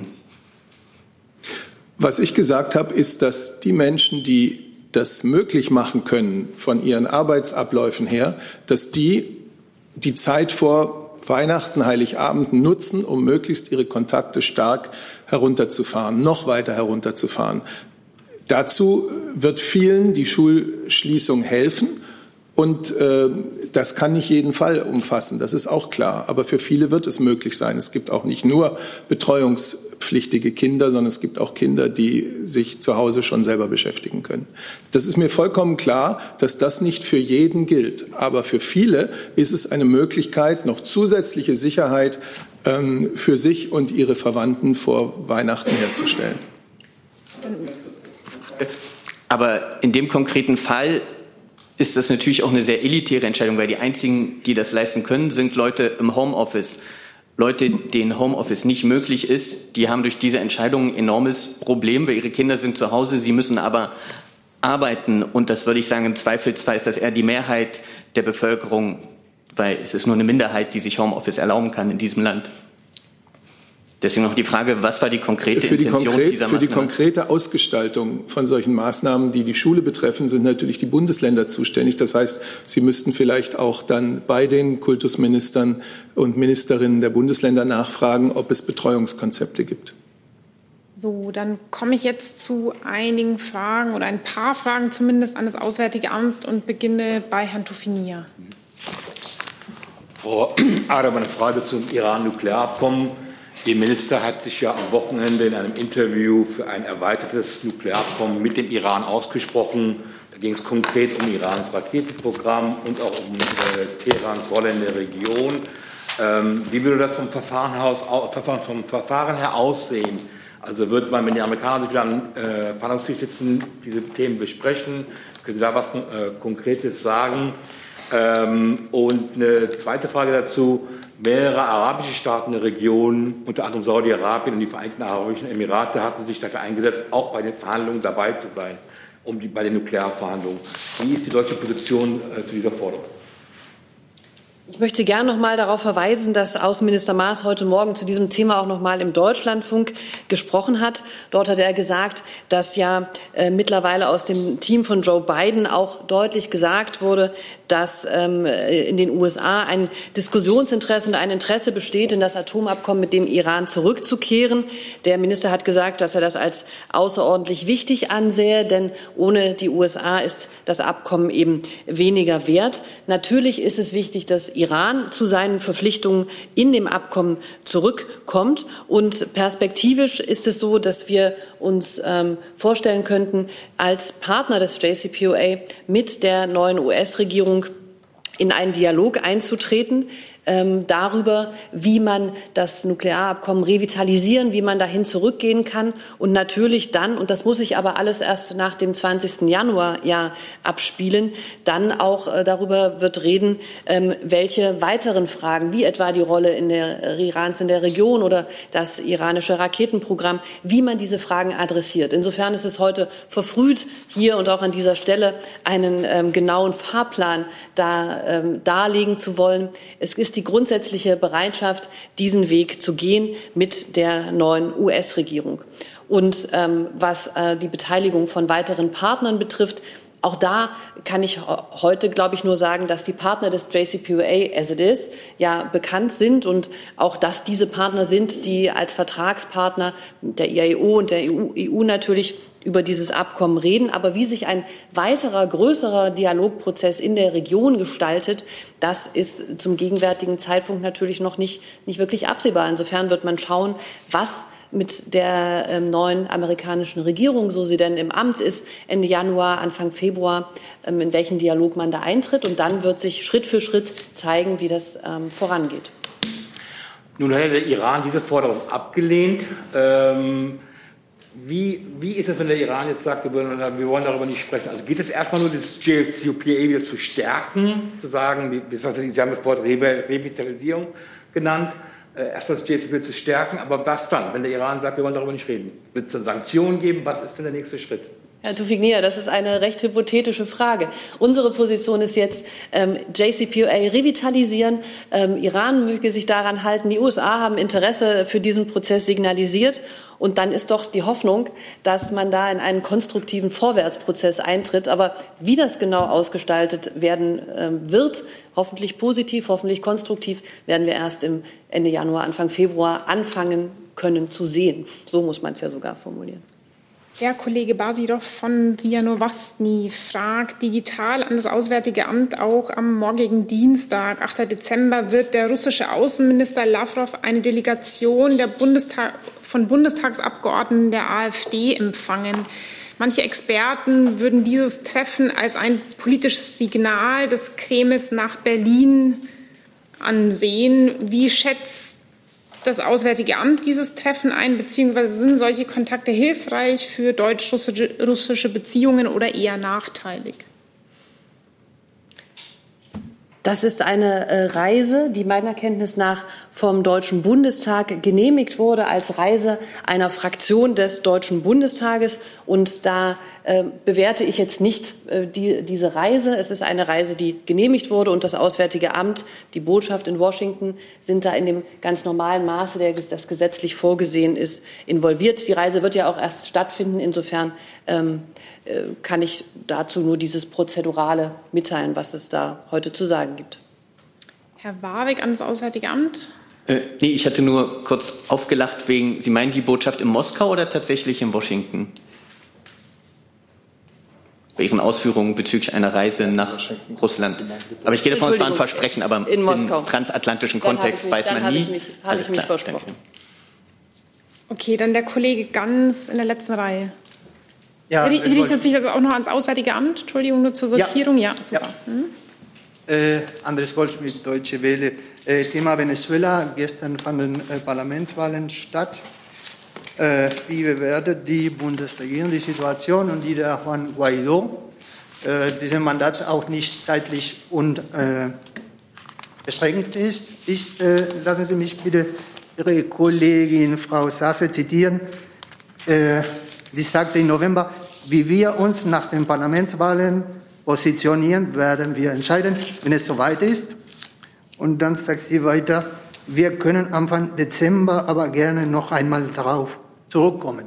Was ich gesagt habe, ist, dass die Menschen, die das möglich machen können von ihren Arbeitsabläufen her, dass die die Zeit vor Weihnachten, Heiligabend nutzen, um möglichst ihre Kontakte stark herunterzufahren, noch weiter herunterzufahren. Dazu wird vielen die Schulschließung helfen. Und äh, das kann nicht jeden Fall umfassen, das ist auch klar. Aber für viele wird es möglich sein. Es gibt auch nicht nur betreuungspflichtige Kinder, sondern es gibt auch Kinder, die sich zu Hause schon selber beschäftigen können. Das ist mir vollkommen klar, dass das nicht für jeden gilt. Aber für viele ist es eine Möglichkeit, noch zusätzliche Sicherheit ähm, für sich und ihre Verwandten vor Weihnachten herzustellen. Aber in dem konkreten Fall ist das natürlich auch eine sehr elitäre Entscheidung, weil die einzigen, die das leisten können, sind Leute im Homeoffice. Leute, denen Homeoffice nicht möglich ist, die haben durch diese Entscheidung ein enormes Problem, weil ihre Kinder sind zu Hause, sie müssen aber arbeiten. Und das würde ich sagen, im Zweifelsfall ist das eher die Mehrheit der Bevölkerung, weil es ist nur eine Minderheit, die sich Homeoffice erlauben kann in diesem Land. Deswegen noch die Frage, was war die konkrete für die Intention konkret, dieser Für Maßnahme? die konkrete Ausgestaltung von solchen Maßnahmen, die die Schule betreffen, sind natürlich die Bundesländer zuständig. Das heißt, Sie müssten vielleicht auch dann bei den Kultusministern und Ministerinnen der Bundesländer nachfragen, ob es Betreuungskonzepte gibt. So, dann komme ich jetzt zu einigen Fragen oder ein paar Fragen zumindest an das Auswärtige Amt und beginne bei Herrn Toffinier. Frau Adam, eine Frage zum Iran-Nuklearabkommen. Ihr Minister hat sich ja am Wochenende in einem Interview für ein erweitertes Nuklearabkommen mit dem Iran ausgesprochen. Da ging es konkret um Irans Raketenprogramm und auch um äh, Teherans Rolle in der Region. Ähm, wie würde das vom Verfahren, aus, vom Verfahren her aussehen? Also wird man, wenn die Amerikaner sich wieder am äh, Verhandlungstisch sitzen, diese Themen besprechen? Können Sie da was äh, Konkretes sagen? Ähm, und eine zweite Frage dazu. Mehrere arabische Staaten der Region, unter anderem Saudi-Arabien und die Vereinigten Arabischen Emirate, hatten sich dafür eingesetzt, auch bei den Verhandlungen dabei zu sein, um die, bei den Nuklearverhandlungen. Wie ist die deutsche Position äh, zu dieser Forderung? Ich möchte gern noch mal darauf verweisen, dass Außenminister Maas heute Morgen zu diesem Thema auch noch mal im Deutschlandfunk gesprochen hat. Dort hat er gesagt, dass ja äh, mittlerweile aus dem Team von Joe Biden auch deutlich gesagt wurde, dass ähm, in den U S A ein Diskussionsinteresse und ein Interesse besteht, in das Atomabkommen mit dem Iran zurückzukehren. Der Minister hat gesagt, dass er das als außerordentlich wichtig ansähe, denn ohne die U S A ist das Abkommen eben weniger wert. Natürlich ist es wichtig, dass Iran zu seinen Verpflichtungen in dem Abkommen zurückkommt. Und perspektivisch ist es so, dass wir uns ähm, vorstellen könnten, als Partner des J C P O A mit der neuen U S-Regierung in einen Dialog einzutreten, ähm, darüber, wie man das Nuklearabkommen revitalisieren, wie man dahin zurückgehen kann und natürlich dann, und das muss sich aber alles erst nach dem zwanzigsten Januar ja abspielen, dann auch äh, darüber wird reden, ähm, welche weiteren Fragen, wie etwa die Rolle in der Irans in der Region oder das iranische Raketenprogramm, wie man diese Fragen adressiert. Insofern ist es heute verfrüht, hier und auch an dieser Stelle einen ähm, genauen Fahrplan da, ähm, darlegen zu wollen. Es ist die grundsätzliche Bereitschaft, diesen Weg zu gehen mit der neuen U S-Regierung. Und ähm, was äh, die Beteiligung von weiteren Partnern betrifft, auch da kann ich heute, glaube ich, nur sagen, dass die Partner des J C P O A, as it is, ja bekannt sind und auch, dass diese Partner sind, die als Vertragspartner der I A E O und der E U natürlich über dieses Abkommen reden. Aber wie sich ein weiterer, größerer Dialogprozess in der Region gestaltet, das ist zum gegenwärtigen Zeitpunkt natürlich noch nicht, nicht wirklich absehbar. Insofern wird man schauen, was mit der ähm, neuen amerikanischen Regierung, so sie denn im Amt ist, Ende Januar, Anfang Februar, ähm, in welchen Dialog man da eintritt. Und dann wird sich Schritt für Schritt zeigen, wie das ähm, vorangeht. Nun hat der Iran diese Forderung abgelehnt. Ähm Wie, wie ist es, wenn der Iran jetzt sagt, wir wollen, wir wollen darüber nicht sprechen? Also geht es erstmal nur, das J C P O A wieder zu stärken, zu sagen, Sie haben das Wort Revitalisierung genannt, erstmal das J C P O A zu stärken, aber was dann, wenn der Iran sagt, wir wollen darüber nicht reden? Wird es dann Sanktionen geben? Was ist denn der nächste Schritt? Herr Toufik-Nia, das ist eine recht hypothetische Frage. Unsere Position ist jetzt, ähm, J C P O A revitalisieren. Ähm, Iran möge sich daran halten. Die U S A haben Interesse für diesen Prozess signalisiert. Und dann ist doch die Hoffnung, dass man da in einen konstruktiven Vorwärtsprozess eintritt. Aber wie das genau ausgestaltet werden ähm, wird, hoffentlich positiv, hoffentlich konstruktiv, werden wir erst im Ende Januar, Anfang Februar anfangen können zu sehen. So muss man es ja sogar formulieren. Der Kollege Basidov von R I A Novosti fragt digital an das Auswärtige Amt. Auch am morgigen Dienstag, achter Dezember, wird der russische Außenminister Lavrov eine Delegation der Bundestag, von Bundestagsabgeordneten der AfD empfangen. Manche Experten würden dieses Treffen als ein politisches Signal des Kremls nach Berlin ansehen. Wie schätzt das Auswärtige Amt dieses Treffen ein, beziehungsweise sind solche Kontakte hilfreich für deutsch-russische Beziehungen oder eher nachteilig? Das ist eine äh, Reise, die meiner Kenntnis nach vom Deutschen Bundestag genehmigt wurde als Reise einer Fraktion des Deutschen Bundestages. Und da äh, bewerte ich jetzt nicht äh, die, diese Reise. Es ist eine Reise, die genehmigt wurde, und das Auswärtige Amt, die Botschaft in Washington sind da in dem ganz normalen Maße, der das gesetzlich vorgesehen ist, involviert. Die Reise wird ja auch erst stattfinden. Insofern ähm, kann ich dazu nur dieses Prozedurale mitteilen, was es da heute zu sagen gibt. Herr Warwick an das Auswärtige Amt. Äh, nee, ich hatte nur kurz aufgelacht wegen, Sie meinen die Botschaft in Moskau oder tatsächlich in Washington? Bei Ihren Ausführungen bezüglich einer Reise nach Russland. Aber ich gehe davon aus, es war ein Versprechen, aber in im transatlantischen dann Kontext mich, weiß man nie. Habe ich mich, hab ich mich klar, versprochen. danke. Okay, dann der Kollege ganz in der letzten Reihe. Ja, Hätte ich jetzt nicht also auch noch ans Auswärtige Amt? Entschuldigung, nur zur Sortierung? Ja, ja super. Ja. Hm? Äh, Andres Goldschmidt, Deutsche Welle. Äh, Thema Venezuela. Gestern fanden äh, Parlamentswahlen statt. Äh, wie bewertet die Bundesregierung die Situation und die der Juan Guaidó, äh, diesem Mandat auch nicht zeitlich und äh, beschränkt ist? ist äh, lassen Sie mich bitte Ihre Kollegin Frau Sasse zitieren. Äh, Die sagte im November, wie wir uns nach den Parlamentswahlen positionieren, werden wir entscheiden, wenn es soweit ist. Und dann sagt sie weiter, wir können Anfang Dezember aber gerne noch einmal darauf zurückkommen.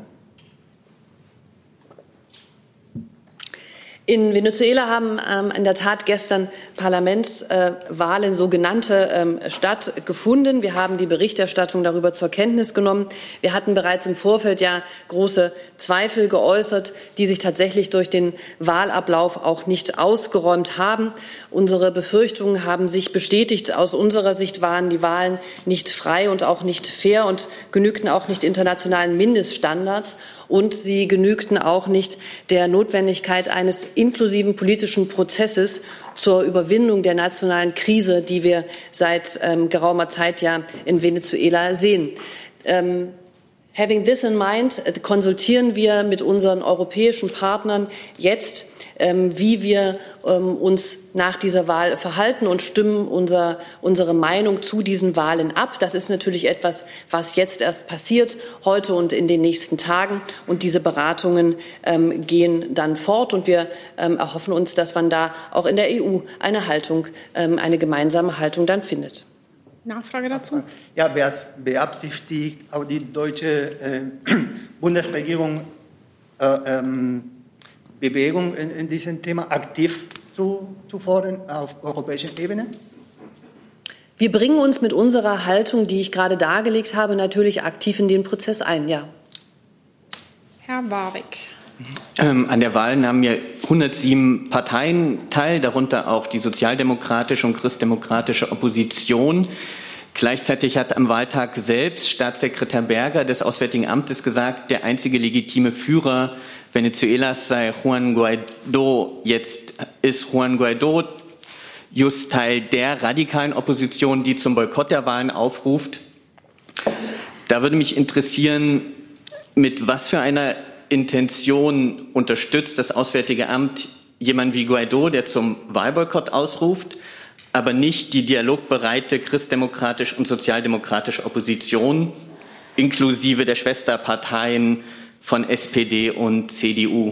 In Venezuela haben ähm, in der Tat gestern Parlamentswahlen, äh, sogenannte, ähm, stattgefunden. Wir haben die Berichterstattung darüber zur Kenntnis genommen. Wir hatten bereits im Vorfeld ja große Zweifel geäußert, die sich tatsächlich durch den Wahlablauf auch nicht ausgeräumt haben. Unsere Befürchtungen haben sich bestätigt. Aus unserer Sicht waren die Wahlen nicht frei und auch nicht fair und genügten auch nicht internationalen Mindeststandards. Und sie genügten auch nicht der Notwendigkeit eines inklusiven politischen Prozesses zur Überwindung der nationalen Krise, die wir seit ähm, geraumer Zeit ja in Venezuela sehen. Ähm, having this in mind, äh, konsultieren wir mit unseren europäischen Partnern jetzt, ähm, wie wir ähm, uns nach dieser Wahl verhalten, und stimmen unser, unsere Meinung zu diesen Wahlen ab. Das ist natürlich etwas, was jetzt erst passiert, heute und in den nächsten Tagen. Und diese Beratungen ähm, gehen dann fort. Und wir ähm, erhoffen uns, dass man da auch in der E U eine Haltung, ähm, eine gemeinsame Haltung dann findet. Nachfrage dazu? Ja, beabsichtigt auch die deutsche äh, Bundesregierung äh, ähm, Bewegung in, in diesem Thema aktiv zu, zu fordern auf europäischer Ebene? Wir bringen uns mit unserer Haltung, die ich gerade dargelegt habe, natürlich aktiv in den Prozess ein, ja. Herr Warwick. Ähm, an der Wahl nahmen ja hundertsieben Parteien teil, darunter auch die sozialdemokratische und christdemokratische Opposition. Gleichzeitig hat am Wahltag selbst Staatssekretär Berger des Auswärtigen Amtes gesagt, der einzige legitime Führer Venezuelas sei Juan Guaidó. Jetzt ist Juan Guaidó just Teil der radikalen Opposition, die zum Boykott der Wahlen aufruft. Da würde mich interessieren, mit was für einer Intention unterstützt das Auswärtige Amt jemanden wie Guaidó, der zum Wahlboykott ausruft, aber nicht die dialogbereite christdemokratische und sozialdemokratische Opposition, inklusive der Schwesterparteien von S P D und C D U.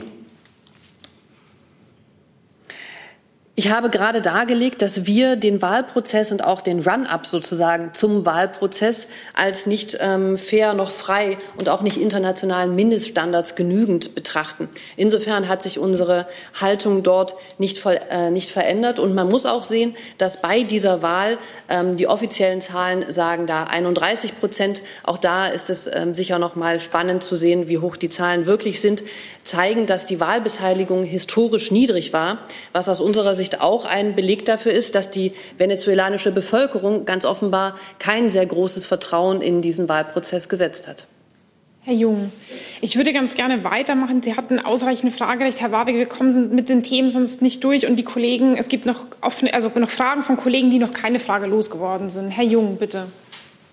Ich habe gerade dargelegt, dass wir den Wahlprozess und auch den Run-up sozusagen zum Wahlprozess als nicht ähm, fair noch frei und auch nicht internationalen Mindeststandards genügend betrachten. Insofern hat sich unsere Haltung dort nicht, voll, äh, nicht verändert. Und man muss auch sehen, dass bei dieser Wahl ähm, die offiziellen Zahlen sagen da einunddreißig Prozent. Auch da ist es ähm, sicher noch mal spannend zu sehen, wie hoch die Zahlen wirklich sind, zeigen, dass die Wahlbeteiligung historisch niedrig war, was aus unserer Sicht auch ein Beleg dafür ist, dass die venezuelanische Bevölkerung ganz offenbar kein sehr großes Vertrauen in diesen Wahlprozess gesetzt hat. Herr Jung, ich würde ganz gerne weitermachen. Sie hatten ausreichend Fragerecht. Herr Warwick, wir kommen mit den Themen sonst nicht durch. Und die Kollegen, es gibt noch offene, also noch Fragen von Kollegen, die noch keine Frage losgeworden sind. Herr Jung, bitte.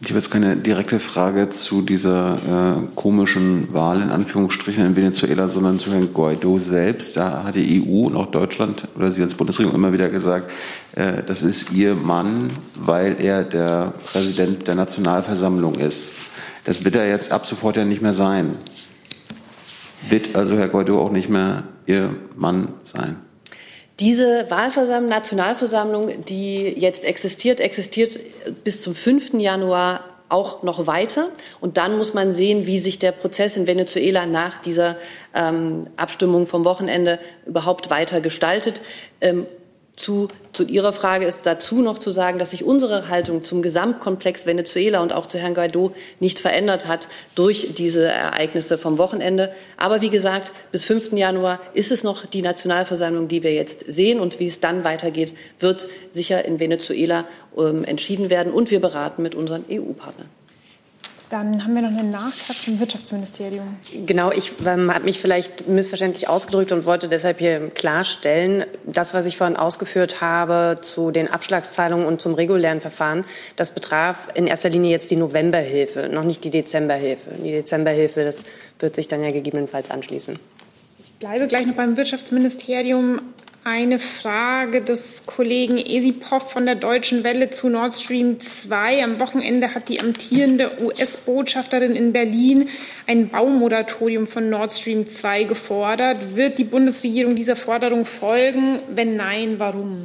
Ich habe jetzt keine direkte Frage zu dieser äh, komischen Wahl in Anführungsstrichen in Venezuela, sondern zu Herrn Guaido selbst. Da hat die E U und auch Deutschland oder Sie als Bundesregierung immer wieder gesagt, äh, das ist Ihr Mann, weil er der Präsident der Nationalversammlung ist. Das wird er jetzt ab sofort ja nicht mehr sein. Wird also Herr Guaido auch nicht mehr Ihr Mann sein? Diese Wahlversammlung, Nationalversammlung, die jetzt existiert, existiert bis zum fünften Januar auch noch weiter. Und dann muss man sehen, wie sich der Prozess in Venezuela nach dieser ähm, Abstimmung vom Wochenende überhaupt weiter gestaltet. Ähm, Zu, zu Ihrer Frage ist dazu noch zu sagen, dass sich unsere Haltung zum Gesamtkomplex Venezuela und auch zu Herrn Guaido nicht verändert hat durch diese Ereignisse vom Wochenende. Aber wie gesagt, bis fünften Januar ist es noch die Nationalversammlung, die wir jetzt sehen. Und wie es dann weitergeht, wird sicher in Venezuela ähm, entschieden werden. Und wir beraten mit unseren E U-Partnern. Dann haben wir noch eine Nachfrage vom Wirtschaftsministerium. Genau, ich ähm, habe mich vielleicht missverständlich ausgedrückt und wollte deshalb hier klarstellen, das, was ich vorhin ausgeführt habe zu den Abschlagszahlungen und zum regulären Verfahren, das betraf in erster Linie jetzt die Novemberhilfe, noch nicht die Dezemberhilfe. Die Dezemberhilfe, das wird sich dann ja gegebenenfalls anschließen. Ich bleibe gleich noch beim Wirtschaftsministerium. Eine Frage des Kollegen Esipov von der Deutschen Welle zu Nord Stream zwei. Am Wochenende hat die amtierende U S-Botschafterin in Berlin ein Baumoratorium von Nord Stream zwei gefordert. Wird die Bundesregierung dieser Forderung folgen? Wenn nein, warum?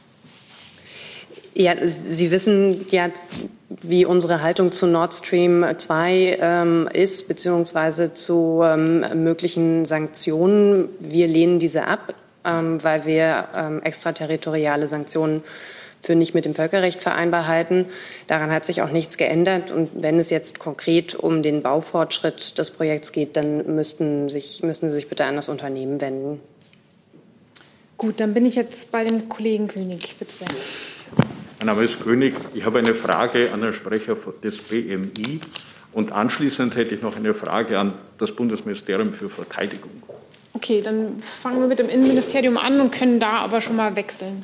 Ja, Sie wissen ja, wie unsere Haltung zu Nord Stream zwei ähm, ist, beziehungsweise zu ähm, möglichen Sanktionen. Wir lehnen diese ab, ähm, weil wir ähm, extraterritoriale Sanktionen für nicht mit dem Völkerrecht vereinbar halten. Daran hat sich auch nichts geändert. Und wenn es jetzt konkret um den Baufortschritt des Projekts geht, dann müssten, sich, müssten Sie sich bitte an das Unternehmen wenden. Gut, dann bin ich jetzt bei dem Kollegen König. Bitte sehr. Mein Name ist König. Ich habe eine Frage an den Sprecher des B M I. Und anschließend hätte ich noch eine Frage an das Bundesministerium für Verteidigung. Okay, dann fangen wir mit dem Innenministerium an und können da aber schon mal wechseln.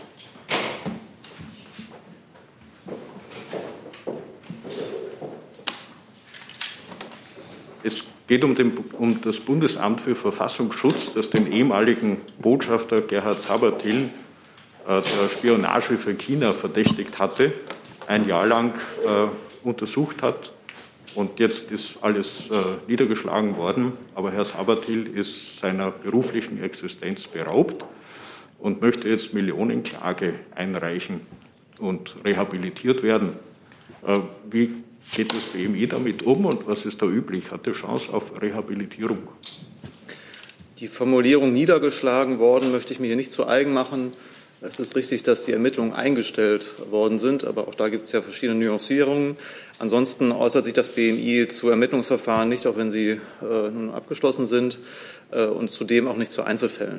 Es geht um, den, um das Bundesamt für Verfassungsschutz, das den ehemaligen Botschafter Gerhard Sabathil äh, der Spionage für China verdächtigt hatte, ein Jahr lang äh, untersucht hat. Und jetzt ist alles äh, niedergeschlagen worden. Aber Herr Sabathil ist seiner beruflichen Existenz beraubt und möchte jetzt Millionenklage einreichen und rehabilitiert werden. Äh, wie geht das B M I damit um und was ist da üblich? Hat er Chance auf Rehabilitierung? Die Formulierung niedergeschlagen worden möchte ich mir hier nicht zu eigen machen. Es ist richtig, dass die Ermittlungen eingestellt worden sind, aber auch da gibt es ja verschiedene Nuancierungen. Ansonsten äußert sich das B M I zu Ermittlungsverfahren nicht, auch wenn sie äh, nun abgeschlossen sind, äh, und zudem auch nicht zu Einzelfällen.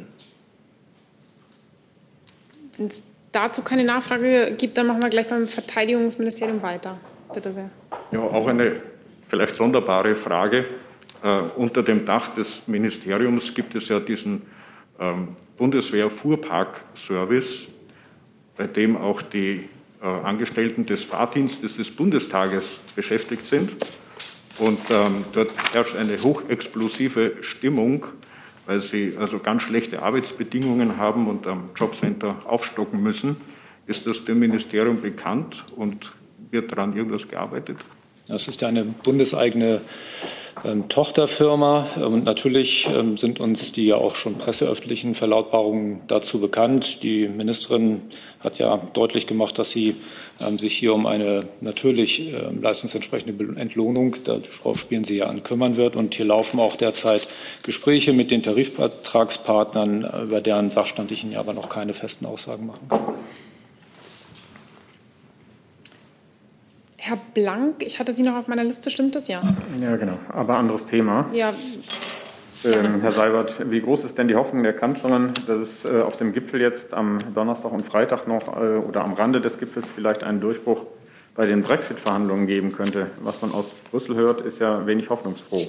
Wenn es dazu keine Nachfrage gibt, dann machen wir gleich beim Verteidigungsministerium weiter. Bitte sehr. Ja, auch eine vielleicht sonderbare Frage. Äh, unter dem Dach des Ministeriums gibt es ja diesen ähm, Bundeswehr-Fuhrpark-Service, bei dem auch die äh, Angestellten des Fahrdienstes des Bundestages beschäftigt sind. Und ähm, dort herrscht eine hochexplosive Stimmung, weil sie also ganz schlechte Arbeitsbedingungen haben und am Jobcenter aufstocken müssen. Ist das dem Ministerium bekannt und wird daran irgendwas gearbeitet? Das ist ja eine bundeseigene ähm, Tochterfirma. Und natürlich ähm, sind uns die ja auch schon presseöffentlichen Verlautbarungen dazu bekannt. Die Ministerin hat ja deutlich gemacht, dass sie ähm, sich hier um eine natürlich äh, leistungsentsprechende Entlohnung, darauf spielen Sie ja an, kümmern wird. Und hier laufen auch derzeit Gespräche mit den Tarifvertragspartnern, über deren Sachstand ich Ihnen ja aber noch keine festen Aussagen machen kann. Herr Blank, ich hatte Sie noch auf meiner Liste, stimmt das? Ja. Ja, genau, aber anderes Thema. Ja. Ähm, Herr Seibert, wie groß ist denn die Hoffnung der Kanzlerin, dass es äh, auf dem Gipfel jetzt am Donnerstag und Freitag noch äh, oder am Rande des Gipfels vielleicht einen Durchbruch bei den Brexit-Verhandlungen geben könnte? Was man aus Brüssel hört, ist ja wenig hoffnungsfroh.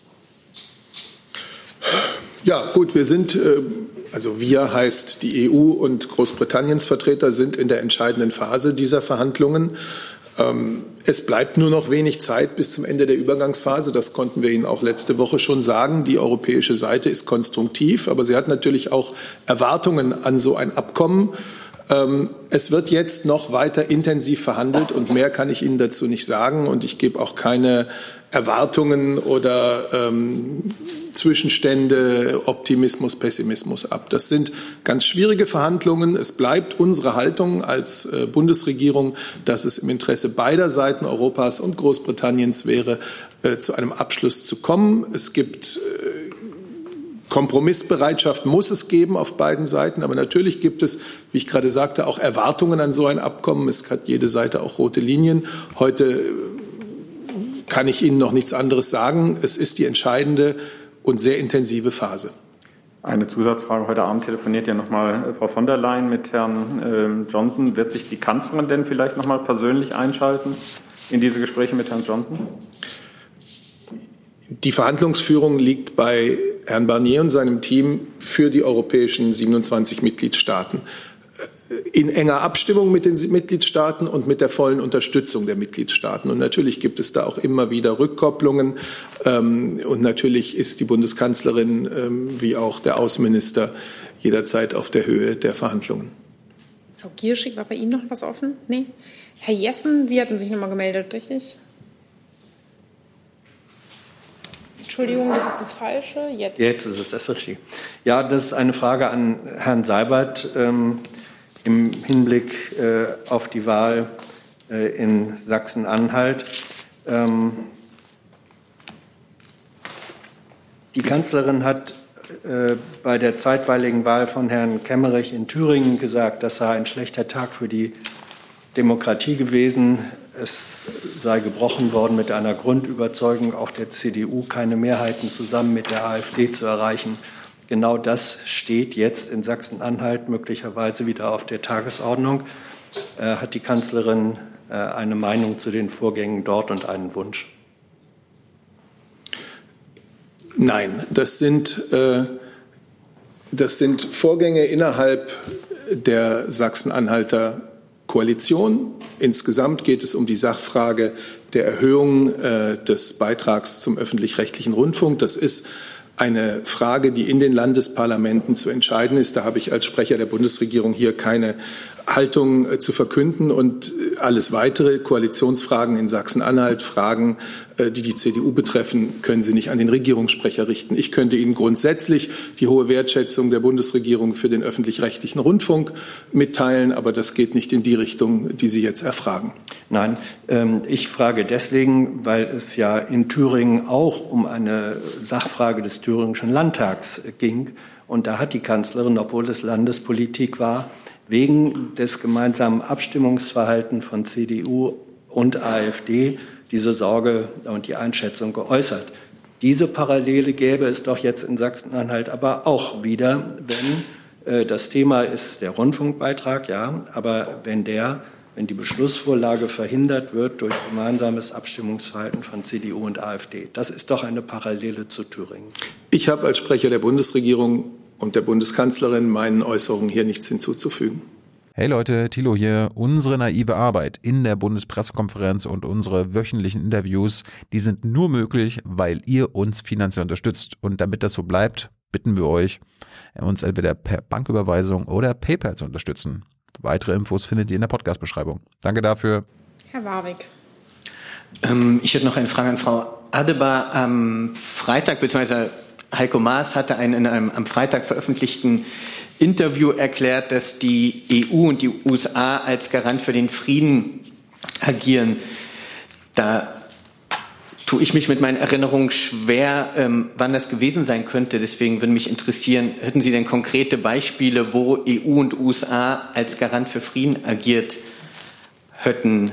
Ja, gut, wir sind, also wir heißt die E U und Großbritanniens Vertreter sind in der entscheidenden Phase dieser Verhandlungen. Es bleibt nur noch wenig Zeit bis zum Ende der Übergangsphase. Das konnten wir Ihnen auch letzte Woche schon sagen. Die europäische Seite ist konstruktiv, aber sie hat natürlich auch Erwartungen an so ein Abkommen. Es wird jetzt noch weiter intensiv verhandelt und mehr kann ich Ihnen dazu nicht sagen. Und ich gebe auch keine Erwartungen oder ähm, Zwischenstände, Optimismus, Pessimismus ab. Das sind ganz schwierige Verhandlungen. Es bleibt unsere Haltung als äh, Bundesregierung, dass es im Interesse beider Seiten Europas und Großbritanniens wäre, äh, zu einem Abschluss zu kommen. Es gibt äh, Kompromissbereitschaft muss es geben auf beiden Seiten, aber natürlich gibt es, wie ich gerade sagte, auch Erwartungen an so ein Abkommen. Es hat jede Seite auch rote Linien. Heute kann ich Ihnen noch nichts anderes sagen. Es ist die entscheidende und sehr intensive Phase. Eine Zusatzfrage. Heute Abend telefoniert ja noch mal Frau von der Leyen mit Herrn Johnson. Wird sich die Kanzlerin denn vielleicht noch mal persönlich einschalten in diese Gespräche mit Herrn Johnson? Die Verhandlungsführung liegt bei Herrn Barnier und seinem Team für die europäischen siebenundzwanzig Mitgliedstaaten. In enger Abstimmung mit den Mitgliedstaaten und mit der vollen Unterstützung der Mitgliedstaaten. Und natürlich gibt es da auch immer wieder Rückkopplungen. Und natürlich ist die Bundeskanzlerin wie auch der Außenminister jederzeit auf der Höhe der Verhandlungen. Frau Gierschig, war bei Ihnen noch was offen? Nee? Herr Jessen, Sie hatten sich noch mal gemeldet, richtig? Entschuldigung, das ist das Falsche. Jetzt, Jetzt ist es das Richtige. Ja, das ist eine Frage an Herrn Seibert ähm, im Hinblick äh, auf die Wahl äh, in Sachsen-Anhalt. Ähm, die Kanzlerin hat äh, bei der zeitweiligen Wahl von Herrn Kemmerich in Thüringen gesagt, das sei ein schlechter Tag für die Demokratie gewesen. Es sei gebrochen worden mit einer Grundüberzeugung auch der C D U, keine Mehrheiten zusammen mit der AfD zu erreichen. Genau das steht jetzt in Sachsen-Anhalt möglicherweise wieder auf der Tagesordnung. Äh, hat die Kanzlerin äh, eine Meinung zu den Vorgängen dort und einen Wunsch? Nein, das sind, äh, das sind Vorgänge innerhalb der Sachsen-Anhalter Koalition. Insgesamt geht es um die Sachfrage der Erhöhung äh, des Beitrags zum öffentlich-rechtlichen Rundfunk. Das ist eine Frage, die in den Landesparlamenten zu entscheiden ist. Da habe ich als Sprecher der Bundesregierung hier keine Haltung äh, zu verkünden. Und äh, alles weitere, Koalitionsfragen in Sachsen-Anhalt, Fragen, äh, die die C D U betreffen, können Sie nicht an den Regierungssprecher richten. Ich könnte Ihnen grundsätzlich die hohe Wertschätzung der Bundesregierung für den öffentlich-rechtlichen Rundfunk mitteilen, aber das geht nicht in die Richtung, die Sie jetzt erfragen. Nein, ähm, ich frage deswegen, weil es ja in Thüringen auch um eine Sachfrage des Thüringischen Landtags ging. Und da hat die Kanzlerin, obwohl es Landespolitik war, wegen des gemeinsamen Abstimmungsverhaltens von C D U und AfD diese Sorge und die Einschätzung geäußert. Diese Parallele gäbe es doch jetzt in Sachsen-Anhalt aber auch wieder, wenn äh, das Thema ist der Rundfunkbeitrag, ja, aber wenn der, wenn die Beschlussvorlage verhindert wird durch gemeinsames Abstimmungsverhalten von C D U und AfD. Das ist doch eine Parallele zu Thüringen. Ich habe als Sprecher der Bundesregierung und der Bundeskanzlerin meinen Äußerungen hier nichts hinzuzufügen. Hey Leute, Thilo hier. Unsere naive Arbeit in der Bundespressekonferenz und unsere wöchentlichen Interviews, die sind nur möglich, weil ihr uns finanziell unterstützt. Und damit das so bleibt, bitten wir euch, uns entweder per Banküberweisung oder PayPal zu unterstützen. Weitere Infos findet ihr in der Podcast-Beschreibung. Danke dafür. Herr Warwick. Ähm, ich hätte noch eine Frage an Frau Adebar. Am Freitag, beziehungsweise Heiko Maas hatte einen in einem am Freitag veröffentlichten Interview erklärt, dass die E U und die U S A als Garant für den Frieden agieren. Da tue ich mich mit meinen Erinnerungen schwer, ähm, wann das gewesen sein könnte. Deswegen würde mich interessieren, hätten Sie denn konkrete Beispiele, wo E U und U S A als Garant für Frieden agiert hätten?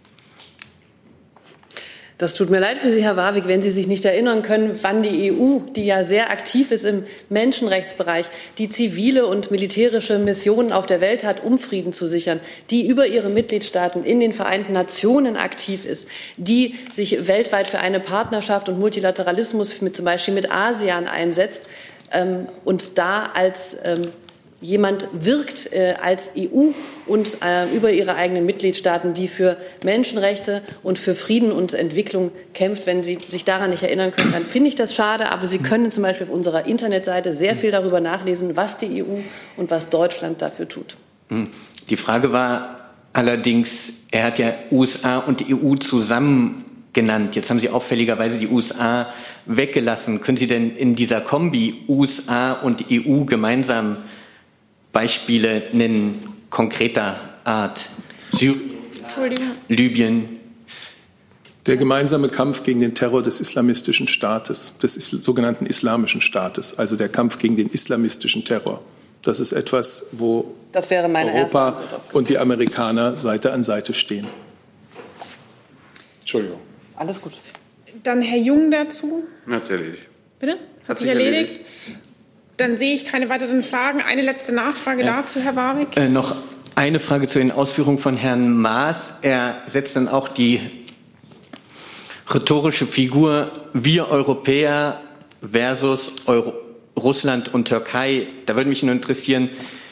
Das tut mir leid für Sie, Herr Warwick, wenn Sie sich nicht erinnern können, wann die E U, die ja sehr aktiv ist im Menschenrechtsbereich, die zivile und militärische Missionen auf der Welt hat, um Frieden zu sichern, die über ihre Mitgliedstaaten in den Vereinten Nationen aktiv ist, die sich weltweit für eine Partnerschaft und Multilateralismus mit, zum Beispiel mit ASEAN einsetzt ähm, und da als ähm, jemand wirkt äh, als E U und äh, über ihre eigenen Mitgliedstaaten, die für Menschenrechte und für Frieden und Entwicklung kämpft. Wenn Sie sich daran nicht erinnern können, dann finde ich das schade. Aber Sie können zum Beispiel auf unserer Internetseite sehr viel darüber nachlesen, was die E U und was Deutschland dafür tut. Die Frage war allerdings, er hat ja U S A und die E U zusammen genannt. Jetzt haben Sie auffälligerweise die U S A weggelassen. Können Sie denn in dieser Kombi U S A und E U gemeinsam Beispiele nennen, konkreter Art? Syrien, Libyen. Der gemeinsame Kampf gegen den Terror des islamistischen Staates, des sogenannten Islamischen Staates, also der Kampf gegen den islamistischen Terror. Das ist etwas, wo das wäre meine Europa und die Amerikaner Seite an Seite stehen. Entschuldigung. Alles gut. Dann Herr Jung dazu. Natürlich. Bitte? Hat, Hat sich erledigt? erledigt? Dann sehe ich keine weiteren Fragen. Eine letzte Nachfrage ja. dazu, Herr Warwick. Äh, noch eine Frage zu den Ausführungen von Herrn Maas. Er setzt dann auch die rhetorische Figur wir Europäer versus Euro- Russland und Türkei. Da würde mich nur interessieren,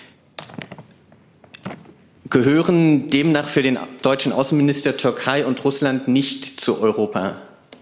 gehören demnach für den deutschen Außenminister Türkei und Russland nicht zu Europa?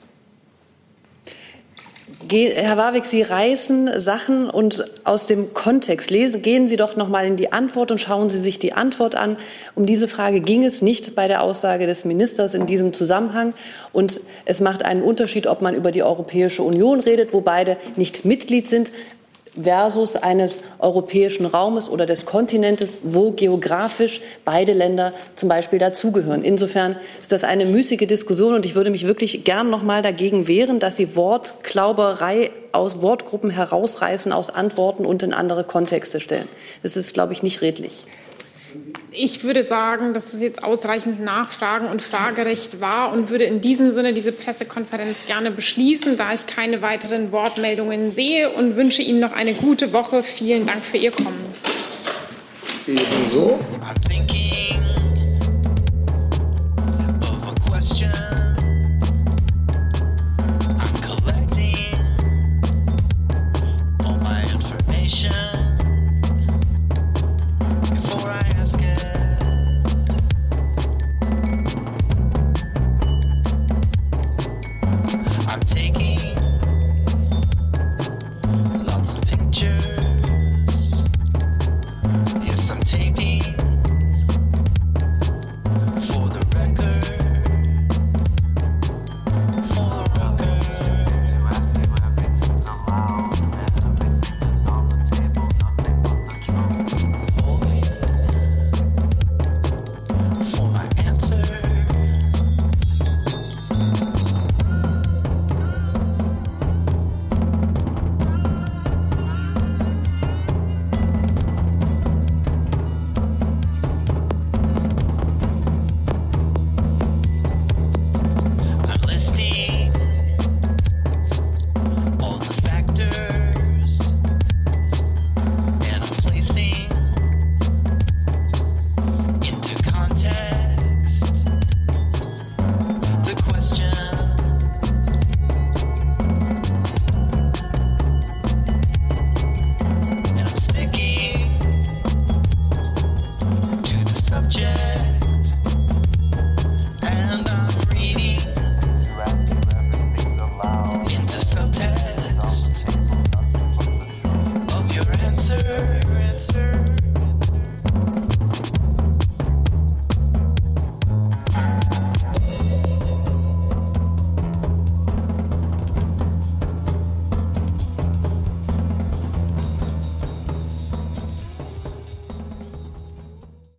Herr Warwick, Sie reißen Sachen und aus dem Kontext. Lesen, gehen Sie doch noch mal in die Antwort und schauen Sie sich die Antwort an. Um diese Frage ging es nicht bei der Aussage des Ministers in diesem Zusammenhang. Und es macht einen Unterschied, ob man über die Europäische Union redet, wo beide nicht Mitglied sind, versus eines europäischen Raumes oder des Kontinentes, wo geografisch beide Länder zum Beispiel dazugehören. Insofern ist das eine müßige Diskussion und ich würde mich wirklich gern noch mal dagegen wehren, dass Sie Wortklauberei aus Wortgruppen herausreißen, aus Antworten und in andere Kontexte stellen. Das ist, glaube ich, nicht redlich. Ich würde sagen, dass es jetzt ausreichend Nachfragen und Fragerecht war und würde in diesem Sinne diese Pressekonferenz gerne beschließen, da ich keine weiteren Wortmeldungen sehe und wünsche Ihnen noch eine gute Woche. Vielen Dank für Ihr Kommen. Ebenso. I'm collecting all my information.